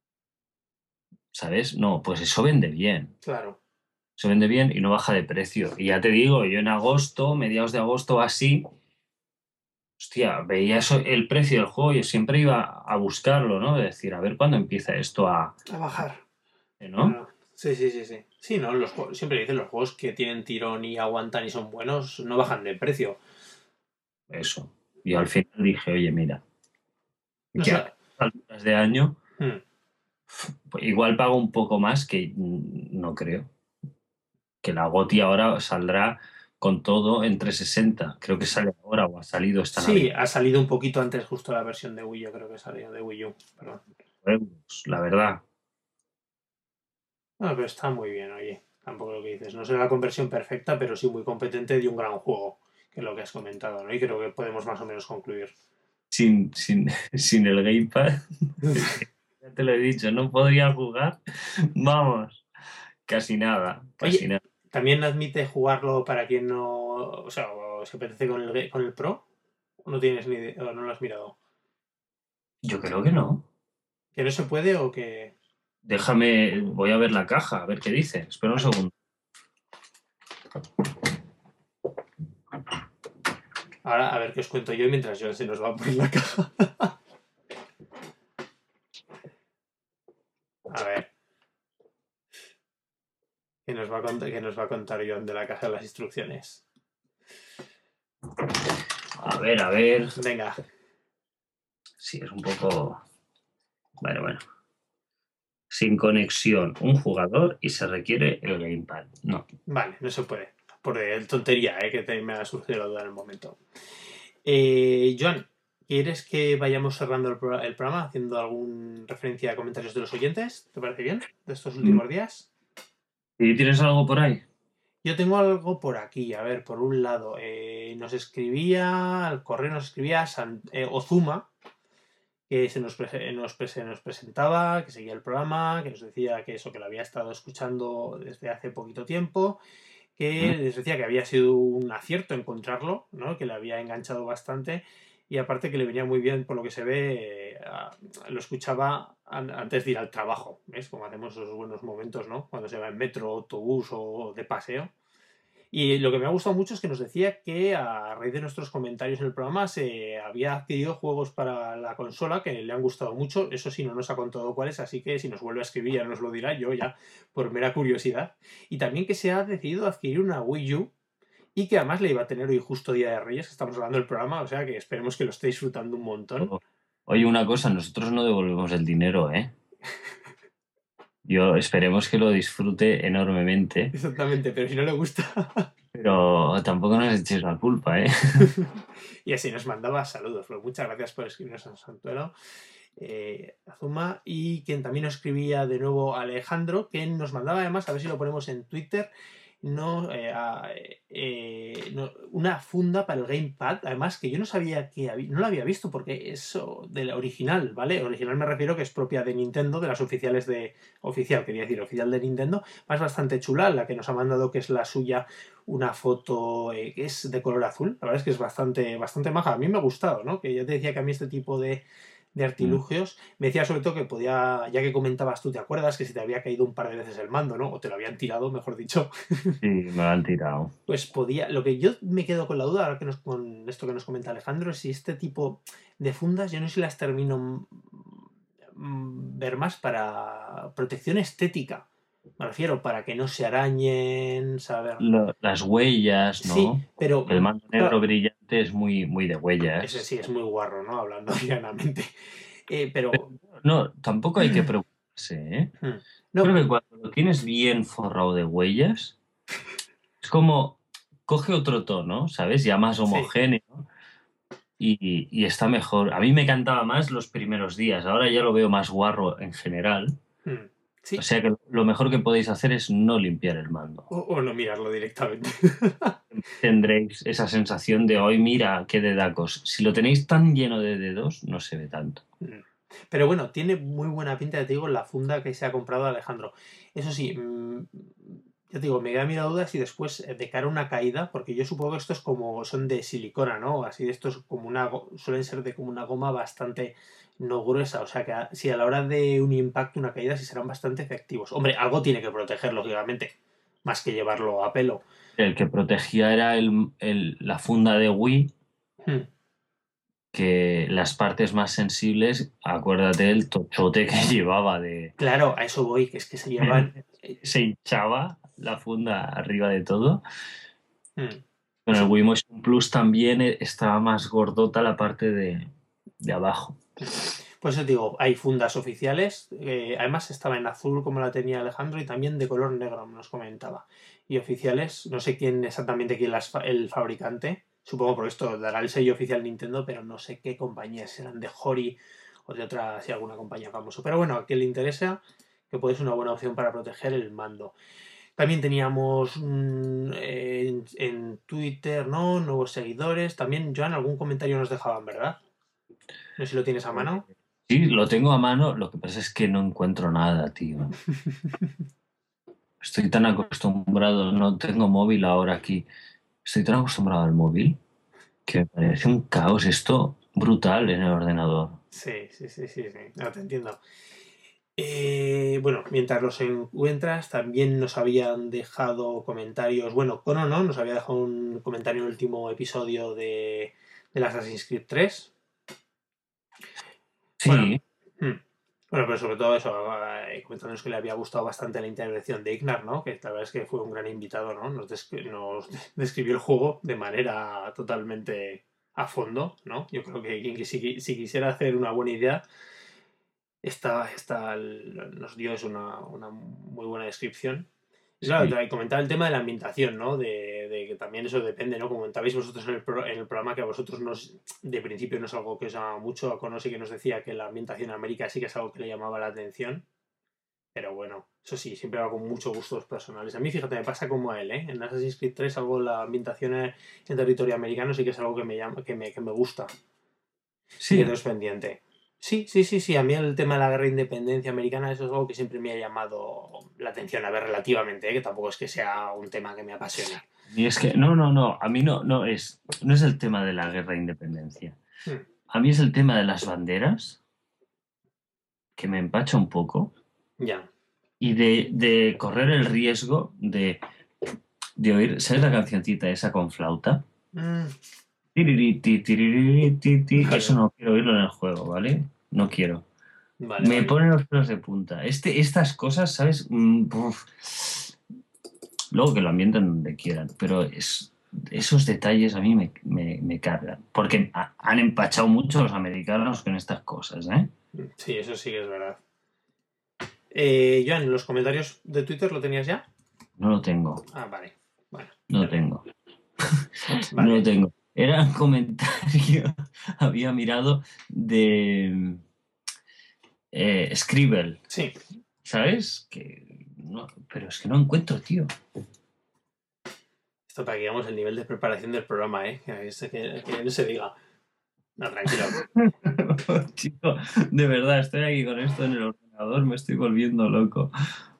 ¿Sabes? No, pues eso vende bien. claro. Se vende bien y no baja de precio. Y ya te digo, yo en agosto, mediados de agosto así, hostia, veía eso, el precio del juego y siempre iba a buscarlo, ¿no? De decir, a ver cuándo empieza esto a... A bajar. ¿no? Bueno, sí, sí, sí, sí. Sí, ¿no? Los juegos, siempre dicen los juegos que tienen tirón y aguantan y son buenos no bajan de precio. Eso. Y al final dije, oye, mira, No que sé. a estas alturas de año, Hmm. pues igual pago un poco más que mm, no creo. Que la GOTY ahora saldrá con todo entre sesenta. Creo que sale ahora o ha salido esta Sí, Navidad. ha salido un poquito antes justo la versión de Wii, yo creo que salió de Wii U, perdón. Euros, la verdad. No, pero está muy bien, oye. tampoco lo que dices. No será la conversión perfecta, pero sí muy competente de un gran juego, que es lo que has comentado, ¿no? Y creo que podemos más o menos concluir. Sin, sin, sin el Gamepad, es que ya te lo he dicho, no podría jugar. Vamos, casi nada, casi Oye, nada. ¿también admite jugarlo para quien no... O sea, o se apetece con el, con el Pro? ¿O no tienes ni idea, o no lo has mirado? Yo creo que no. ¿Que no se puede o que...? Déjame, voy a ver la caja, a ver qué dice. Espera un Vale. segundo. Ahora, a ver qué os cuento yo mientras Joan se nos va a poner la caja. A ver, ¿qué nos va a contar, qué nos va a contar Joan de la caja de las instrucciones? A ver, a ver. Venga. Sí, es un poco... Bueno, bueno. Sin conexión, un jugador y se requiere el Gamepad. No. Vale, no se puede. Por el tontería, ¿eh? Que te, me ha surgido la duda en el momento. Eh, Joan, ¿quieres que vayamos cerrando el, pro el programa haciendo alguna referencia a comentarios de los oyentes? ¿Te parece bien? De estos últimos días. ¿Y tienes algo por ahí? Yo tengo algo por aquí. A ver, por un lado, eh, nos escribía, al correo nos escribía San, eh, Ozuma, que se nos, pre nos, pre nos, presentaba, que seguía el programa, que nos decía que eso, que lo había estado escuchando desde hace poquito tiempo, que les decía que había sido un acierto encontrarlo, ¿no? Que le había enganchado bastante y aparte que le venía muy bien, por lo que se ve, eh, lo escuchaba antes de ir al trabajo, ¿ves? Como hacemos esos buenos momentos, ¿no? Cuando se va en metro, autobús o de paseo. Y lo que me ha gustado mucho es que nos decía que a raíz de nuestros comentarios en el programa se había adquirido juegos para la consola que le han gustado mucho. Eso sí, no nos ha contado cuáles, así que si nos vuelve a escribir ya nos lo dirá yo ya por mera curiosidad. Y también que se ha decidido adquirir una Wii U y que además le iba a tener hoy justo Día de Reyes, que estamos hablando del programa, o sea que esperemos que lo esté disfrutando un montón. Oye, una cosa, nosotros no devolvemos el dinero, ¿eh? Yo esperemos que lo disfrute enormemente. Exactamente, pero si no le gusta... Pero tampoco nos eches la culpa, ¿eh? Y así nos mandaba saludos. Pues muchas gracias por escribirnos a Santuelo. Eh, Azuma, y quien también nos escribía de nuevo Alejandro, que nos mandaba además, a ver si lo ponemos en Twitter, no, eh, a, eh, no, una funda para el Gamepad, además que yo no sabía que había, no la había visto porque eso de la original, ¿vale? Original me refiero que es propia de Nintendo, de las oficiales de oficial, quería decir, oficial de Nintendo, más bastante chula, la que nos ha mandado que es la suya, una foto eh, que es de color azul, la verdad es que es bastante, bastante maja, a mí me ha gustado, ¿no? Que ya te decía que a mí este tipo de de artilugios, me decía sobre todo que podía, ya que comentabas tú, ¿te acuerdas? Que se te había caído un par de veces el mando, ¿no? O te lo habían tirado, mejor dicho. Sí, me lo han tirado. Pues podía, lo que yo me quedo con la duda, ahora que nos, con esto que nos comenta Alejandro, es si este tipo de fundas, yo no sé si las termino ver más para protección estética. Me refiero para que no se arañen, saber. Lo, las huellas, ¿no? Sí, pero... El mando negro claro, brillante es muy, muy de huellas. ese sí es muy guarro, ¿no? Hablando llanamente. Eh, pero... No, tampoco hay que preocuparse, ¿eh? No, Creo que cuando lo tienes bien forrado de huellas, es como coge otro tono, ¿sabes? Ya más homogéneo. Sí. Y, y está mejor. A mí me encantaba más los primeros días, ahora ya lo veo más guarro en general. Sí. O sea que lo mejor que podéis hacer es no limpiar el mando. O, o no mirarlo directamente. Tendréis esa sensación de hoy, mira qué dedacos. Si lo tenéis tan lleno de dedos, no se ve tanto. Pero bueno, tiene muy buena pinta, ya te digo, la funda que se ha comprado Alejandro. Eso sí, mmm, ya te digo, me queda mi duda si después de cara a una caída, porque yo supongo que estos como son de silicona, ¿no? Así de estos como una suelen ser de como una goma bastante no gruesa, o sea que a, si a la hora de un impacto, una caída, sí serán bastante efectivos. Hombre, algo tiene que proteger, lógicamente, más que llevarlo a pelo. El que protegía era el, el, la funda de Wii, hmm. que las partes más sensibles, acuérdate del tochote que llevaba de... Claro, a eso voy, que es que se llevan... se hinchaba la funda arriba de todo. Hmm. Con el Wii Motion Plus también estaba más gordota la parte de, de abajo. Pues os digo, hay fundas oficiales, eh, además estaba en azul como la tenía Alejandro y también de color negro, nos comentaba. Y oficiales, no sé quién exactamente quién las, el fabricante, supongo por esto dará el sello oficial Nintendo, pero no sé qué compañías serán de Hori o de otra, si alguna compañía famosa. Pero bueno, a quien le interesa, que puede ser una buena opción para proteger el mando. También teníamos mmm, en, en Twitter, ¿no? Nuevos seguidores. También, Joan, algún comentario nos dejaban, ¿verdad? No sé si lo tienes a mano. Sí, lo tengo a mano. Lo que pasa es que no encuentro nada, tío. Estoy tan acostumbrado, no tengo móvil ahora aquí. Estoy tan acostumbrado al móvil que me parece un caos esto brutal en el ordenador. Sí, sí, sí, sí, sí. No, te entiendo. Eh, bueno, mientras los encuentras, también nos habían dejado comentarios. Bueno, Cono, ¿no? Nos había dejado un comentario en el último episodio de, del Assassin's Creed tres. Bueno, Sí, hmm, bueno, pero sobre todo eso, eh, comentándonos que le había gustado bastante la intervención de Ignar, ¿no? Que la verdad es que fue un gran invitado, ¿no? Nos, descri- nos describió el juego de manera totalmente a fondo, ¿no? Yo creo que quien que si, si quisiera hacer una buena idea, esta, esta nos dio es una, una muy buena descripción. Y claro, sí. te comentaba el tema de la ambientación, ¿no? De, de que también eso depende, ¿no? Como comentabais vosotros en el, pro, en el programa, que a vosotros nos, de principio no es algo que os llama mucho. A Cono sí que nos decía que la ambientación en América sí que es algo que le llamaba la atención. Pero bueno, eso sí, siempre va con muchos gustos personales. A mí, fíjate, me pasa como a él, ¿eh? En Assassin's Creed tres algo la ambientación en territorio americano sí que es algo que me, llama, que me, que me gusta y que Sí, tengo pendiente. Sí, sí, sí, sí. A mí el tema de la guerra de independencia americana eso es algo que siempre me ha llamado la atención. A ver, relativamente, ¿eh? Que tampoco es que sea un tema que me apasione. y es que no, no, no, a mí no, no es, no es el tema de la guerra de independencia. Hmm, A mí es el tema de las banderas, que me empacha un poco, ya. y de, de correr el riesgo de, de oír, ¿sabes la cancioncita esa con flauta? Mm, Tiririti, tiririti, ti. Eso vale, no quiero oírlo en el juego, ¿vale? No quiero. vale, Me vale. ponen los pelos de punta. Este, estas cosas, ¿sabes? Mm, uf. Luego que lo ambienten donde quieran, pero es, esos detalles a mí me, me, me cargan. Porque ha- han empachado mucho los americanos con estas cosas, ¿eh? Sí, eso sí que es verdad. Eh, Joan, ¿los comentarios de Twitter lo tenías ya? No lo tengo, Ah, vale. Bueno, no ya lo lo- tengo, no lo Vale. tengo. Era un comentario, había mirado de eh, Scribble, Sí. ¿sabes? Que no, pero es que no encuentro, tío. Esto para que veamos el nivel de preparación del programa, ¿eh? Que, que, que no se diga. No, tranquilo. Chico, de verdad, estoy aquí con esto en el ordenador, me estoy volviendo loco.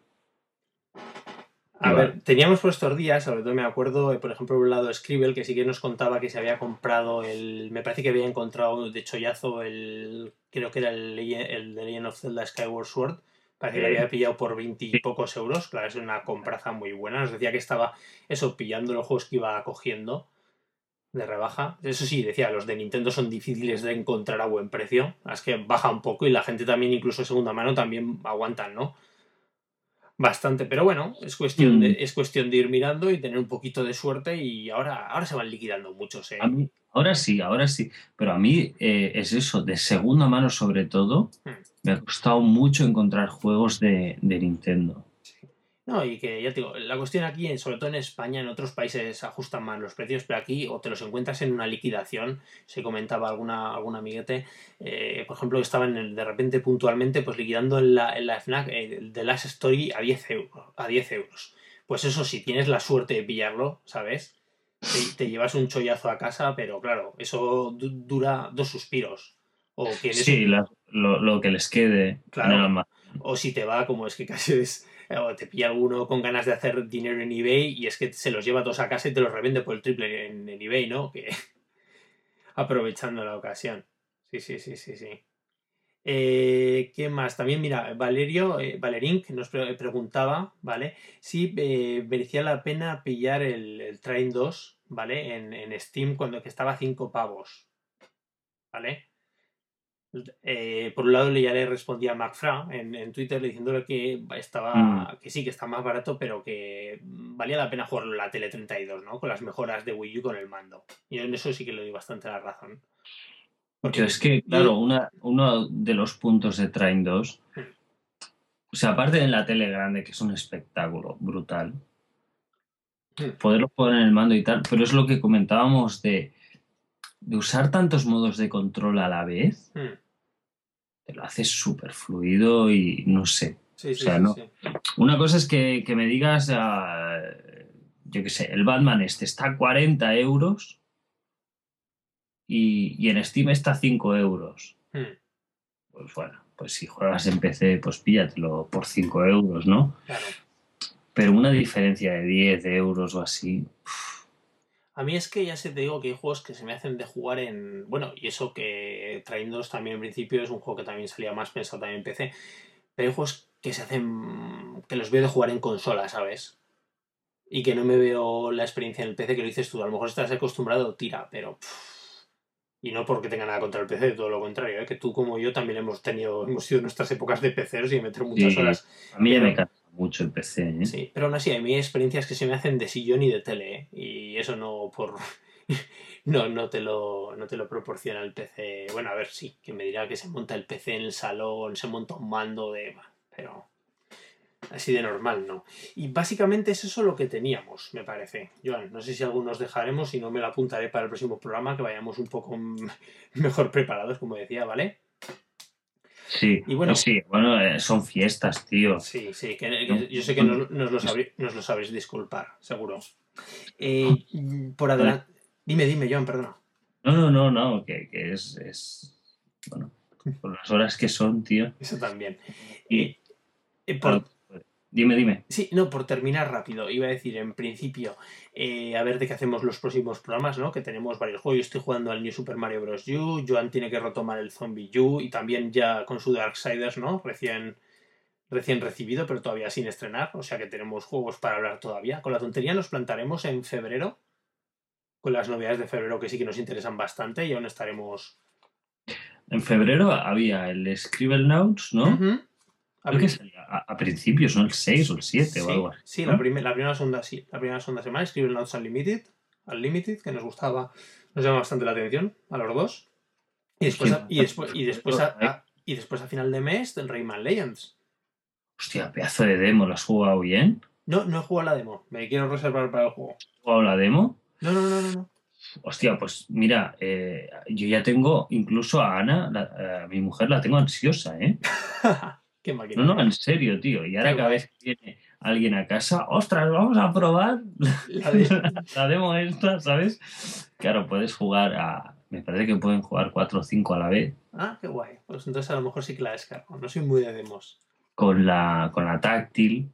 Y A va. ver, teníamos por estos días, sobre todo me acuerdo, eh, por ejemplo, por un lado Scribble, que sí que nos contaba que se había comprado el. Me parece que había encontrado de chollazo el. Creo que era el, el de Legend of Zelda Skyward Sword. Parece que lo Eh, había pillado por veinte y pocos euros. Claro, es una compraza muy buena. Nos decía que estaba eso, pillando los juegos que iba cogiendo de rebaja. Eso sí, decía, los de Nintendo son difíciles de encontrar a buen precio. Es que baja un poco y la gente también, incluso de segunda mano, también aguantan, ¿no? Bastante, pero bueno, es cuestión mm, de, es cuestión de ir mirando y tener un poquito de suerte y ahora, ahora se van liquidando muchos, A ¿eh? mí, ahora sí, ahora sí, pero a mí eh, es eso, de segunda mano sobre todo, Hmm. me ha costado mucho encontrar juegos de, de Nintendo. No, y que ya te digo, la cuestión aquí, sobre todo en España, en otros países ajustan más los precios, pero aquí o te los encuentras en una liquidación, se comentaba alguna, algún amiguete, eh, por ejemplo, estaban en el- de repente puntualmente pues liquidando en la, en la FNAC eh, el The Last Story a diez euros, a diez euros. Pues eso, si tienes la suerte de pillarlo, ¿sabes? Te, te llevas un chollazo a casa, pero claro, eso du- dura dos suspiros. O que en eso, Sí, la- lo, lo que les quede en el claro, almacén. o si te va, como es que casi es, o te pilla alguno con ganas de hacer dinero en eBay y es que se los lleva todos a casa y te los revende por el triple en, en eBay, ¿no? Que aprovechando la ocasión. Sí, sí, sí, sí, sí. Eh, ¿qué más? También, mira, Valerio, eh, Valerink nos pre- preguntaba, ¿vale? Si eh, merecía la pena pillar el, el Train dos, ¿vale? En, en Steam cuando que estaba a cinco pavos, ¿vale? Eh, por un lado le ya le respondía a McFra en, en Twitter diciéndole que Mm. estaba que sí, que está más barato, pero que valía la pena jugarlo en la Tele treinta y dos, ¿no? Con las mejoras de Wii U con el mando. Y yo en eso sí que le doy bastante la razón. Yo Porque es que, yo... claro, una, uno de los puntos de Train dos, o sea, aparte de la tele grande, que es un espectáculo brutal, poderlo jugar en el mando y tal, pero es lo que comentábamos de, de usar tantos modos de control a la vez, te lo hace súper fluido y no sé. Sí, O sí, sea, sí, no. sí. Una cosa es que, que me digas, uh, yo qué sé, el Batman este está a cuarenta euros y, y en Steam está a cinco euros. Hmm, Pues bueno, pues si juegas en P C, pues píllatelo por cinco euros, ¿no? claro. Pero una diferencia de diez euros o así. A mí es que ya se te digo que hay juegos que se me hacen de jugar en... Bueno, y eso que trayéndolos también en principio es un juego que también salía más pensado también en P C. Pero hay juegos que se hacen... que los veo de jugar en consola, ¿sabes? Y que no me veo la experiencia en el P C que lo dices tú. A lo mejor estás acostumbrado, tira, pero... pff, y no porque tenga nada contra el P C, todo lo contrario, ¿eh? Que tú como yo también hemos tenido, hemos sido nuestras épocas de peceros y de meter muchas Sí, horas. a mí ya me Pero cansa mucho el P C, ¿eh? sí, pero aún así, hay experiencias que se me hacen de sillón y de tele, ¿eh? Y eso no por... no, no te lo, no te lo proporciona el P C. Bueno, a ver, sí, que me dirá que se monta el P C en el salón, se monta un mando de... Pero así de normal, ¿no? Y básicamente es eso lo que teníamos, me parece. Joan, no sé si algunos dejaremos, si no me lo apuntaré para el próximo programa, que vayamos un poco mejor preparados, como decía, ¿vale? Sí, Y bueno, sí, bueno, eh, son fiestas, tío. sí, sí, que, No, que yo sé que no, nos, nos, lo sabréis, nos lo sabréis disculpar, seguro. Eh, por adelante. Dime, dime, Joan, perdona. no, no, no, no, que, que es, es, bueno, por las horas que son, tío. Eso también. Y, Eh, eh, ah, por, dime, dime. sí, no, por terminar rápido, iba a decir en principio, eh, a ver de qué hacemos los próximos programas, ¿no? Que tenemos varios juegos. Yo estoy jugando al New Super Mario Bros. U, Joan tiene que retomar el Zombie U y también ya con su Darksiders, ¿no? Recién, recién recibido, pero todavía sin estrenar. O sea que tenemos juegos para hablar todavía. Con la tontería nos plantaremos en febrero, con las novedades de febrero que sí que nos interesan bastante y aún estaremos. En febrero había el Scribblenauts, ¿no? Ujú. A Creo que princi- salía a, a principios, ¿no? El seis o el siete o algo Sí, así, sí, la, ¿no? primer- la primera segunda, sí, la primera segunda semana escribe el Notes Unlimited, Unlimited, que nos gustaba, nos llama bastante la atención a los dos. Y después, Hostia, a- y después, y después, a, ahí. a- y después a final de mes, el Rayman Legends. Hostia, pedazo de demo, ¿lo has jugado bien? No, no he jugado la demo, me quiero reservar para el juego. ¿Has jugado la demo? No, no, no, no, no. Hostia, pues mira, eh, yo ya tengo incluso a Ana, la- a mi mujer, la tengo ansiosa, ¿eh? Qué No, máquina, no, ¿eh? en serio, tío. Y Qué ahora cada guay. vez que viene alguien a casa, ostras, vamos a probar La de... la demo esta, ¿sabes? Claro, puedes jugar a... Me parece que pueden jugar cuatro o cinco a la vez Ah, qué guay. Pues entonces a lo mejor sí que la descargo. No soy muy de demos. con la, con la táctil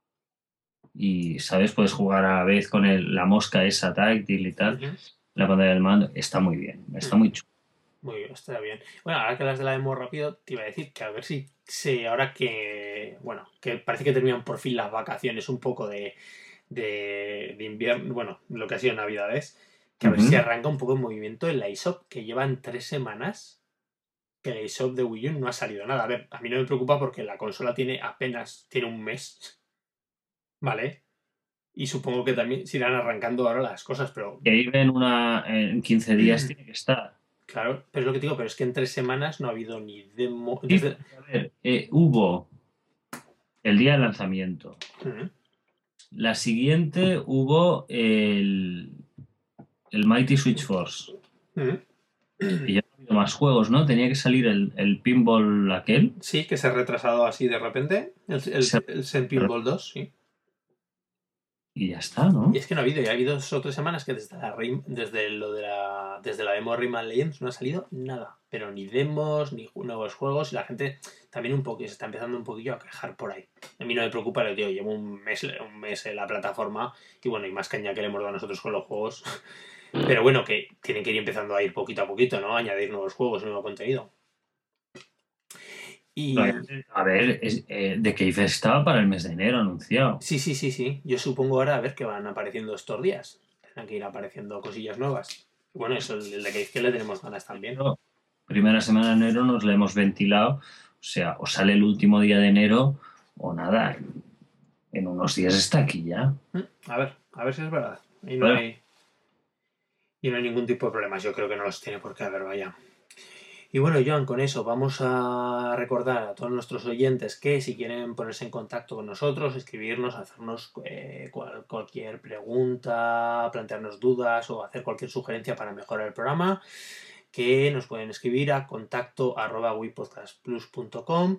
y, ¿sabes? Puedes jugar a la vez con el- la mosca esa táctil y tal. Ujú. La pantalla del mando está muy bien, está Mm. muy chulo. Muy bien, está bien. Bueno, ahora que las de la demo rápido, te iba a decir que a ver si, si ahora que, bueno, que parece que terminan por fin las vacaciones un poco de, de, de invierno, bueno, lo que ha sido Navidades, que a ver si Ujú. arranca un poco el movimiento en la eShop, que llevan tres semanas que la eShop de Wii U no ha salido nada. A ver, a mí no me preocupa porque la consola tiene apenas, tiene un mes, ¿vale? Y supongo que también se irán arrancando ahora las cosas, pero Que iba en, una, en quince días tiene que estar. claro, pero es lo que te digo, pero es que en tres semanas no ha habido ni demo. Sí, Desde... porque, a ver, eh, hubo el día del lanzamiento. Ujú, La siguiente hubo el, el Mighty Switch Force. ujú. Y ya no ha habido más juegos, ¿no? Tenía que salir el, el pinball aquel. Sí, que se ha retrasado así de repente. El, el, se- el Zen Pinball dos, sí. Y ya está, Y ¿no? es que no ha habido, ya ha habido dos o tres semanas que desde la, Ray- desde lo de la, desde la demo de Rayman Legends no ha salido nada. Pero ni demos, ni ju- nuevos juegos. Y la gente también un poco, se está empezando un poquillo a quejar por ahí. A mí no me preocupa, tío, llevo un mes, un mes en la plataforma. Y bueno, y más caña que le hemos dado a nosotros con los juegos. Pero bueno, que tienen que ir empezando a ir poquito a poquito, ¿no? Añadir nuevos juegos, nuevo contenido. Y A ver, es, eh, The Cave estaba para el mes de enero anunciado. sí, sí, sí, sí. Yo supongo ahora a ver que van apareciendo estos días. Tendrán que ir apareciendo cosillas nuevas. Y bueno, eso, el el de Cave que le tenemos ganas también. Pero primera semana de enero nos la hemos ventilado. O sea, o sale el último día de enero o nada. En, en unos días está aquí ya. Mm, A ver, a ver si es verdad. Y no Bueno, hay, y no hay ningún tipo de problemas. Yo creo que no los tiene por qué haber, vaya. Y bueno, Joan, con eso vamos a recordar a todos nuestros oyentes que si quieren ponerse en contacto con nosotros, escribirnos, hacernos eh, cual- cualquier pregunta, plantearnos dudas o hacer cualquier sugerencia para mejorar el programa, que nos pueden escribir a contacto arroba wipodcastplus punto com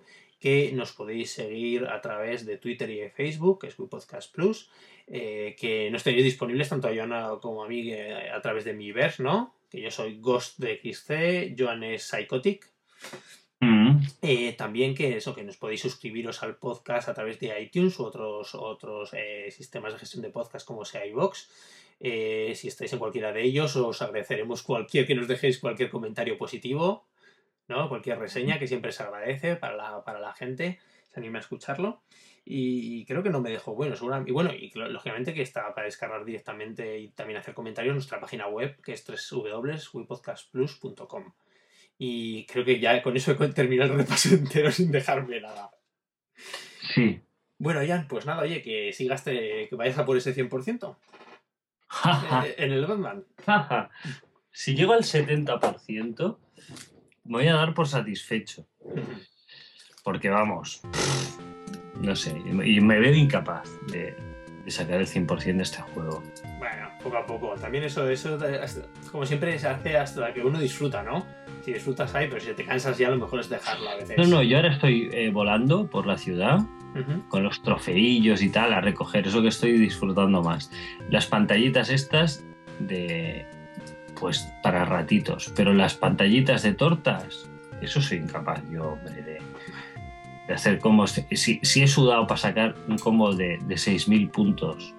que nos podéis seguir a través de Twitter y de Facebook, que es WePodcast Plus, eh, que nos tenéis disponibles tanto a Joana como a mí eh, a través de Miiverse, ¿no? Que yo soy Ghost de X C, Joan es Psychotic. Mm. Eh, también que eso, que nos podéis suscribiros al podcast a través de iTunes u otros, otros eh, sistemas de gestión de podcast como sea iVoox. Eh, si estáis en cualquiera de ellos, os agradeceremos cualquier que nos dejéis cualquier comentario positivo, ¿no? Cualquier reseña, que siempre se agradece para la, para la gente, se anime a escucharlo. Y creo que no me dejo bueno, seguramente. Y bueno, y lógicamente que está para descargar directamente y también hacer comentarios en nuestra página web, que es doble u doble u doble u punto we podcast plus punto com. Y creo que ya con eso he terminado el repaso entero sin dejarme nada. Sí. Bueno, Jan, pues nada, oye, que sigas, te, que vayas a por ese cien por ciento en el Batman. Si llego al setenta por ciento, me voy a dar por satisfecho. Porque vamos, no sé, y me veo incapaz de, de sacar el cien por ciento de este juego. Bueno, poco a poco. También eso, eso como siempre, se hace hasta que uno disfruta, ¿no? Si disfrutas ahí, pero si te cansas ya, lo mejor es dejarlo a veces. No, no, yo ahora estoy eh, volando por la ciudad, uh-huh. con los trofeillos y tal, a recoger. Eso que estoy disfrutando más. Las pantallitas estas de... pues para ratitos. Pero las pantallitas de tortas, eso soy incapaz yo, hombre, de, de hacer combos. Si, si he sudado para sacar un combo de, de seis mil puntos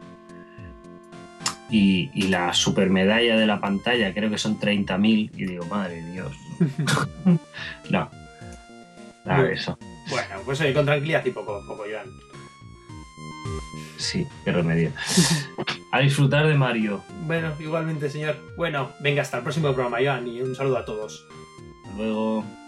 y, y la super medalla de la pantalla creo que son treinta mil y digo, madre de Dios. No, nada de eso. Bueno, pues oye, con tranquilidad y poco a poco, Joan. Sí, qué remedio. A disfrutar de Mario. Bueno, igualmente, señor. Bueno, venga, hasta el próximo programa, Joan, y un saludo a todos. Hasta luego.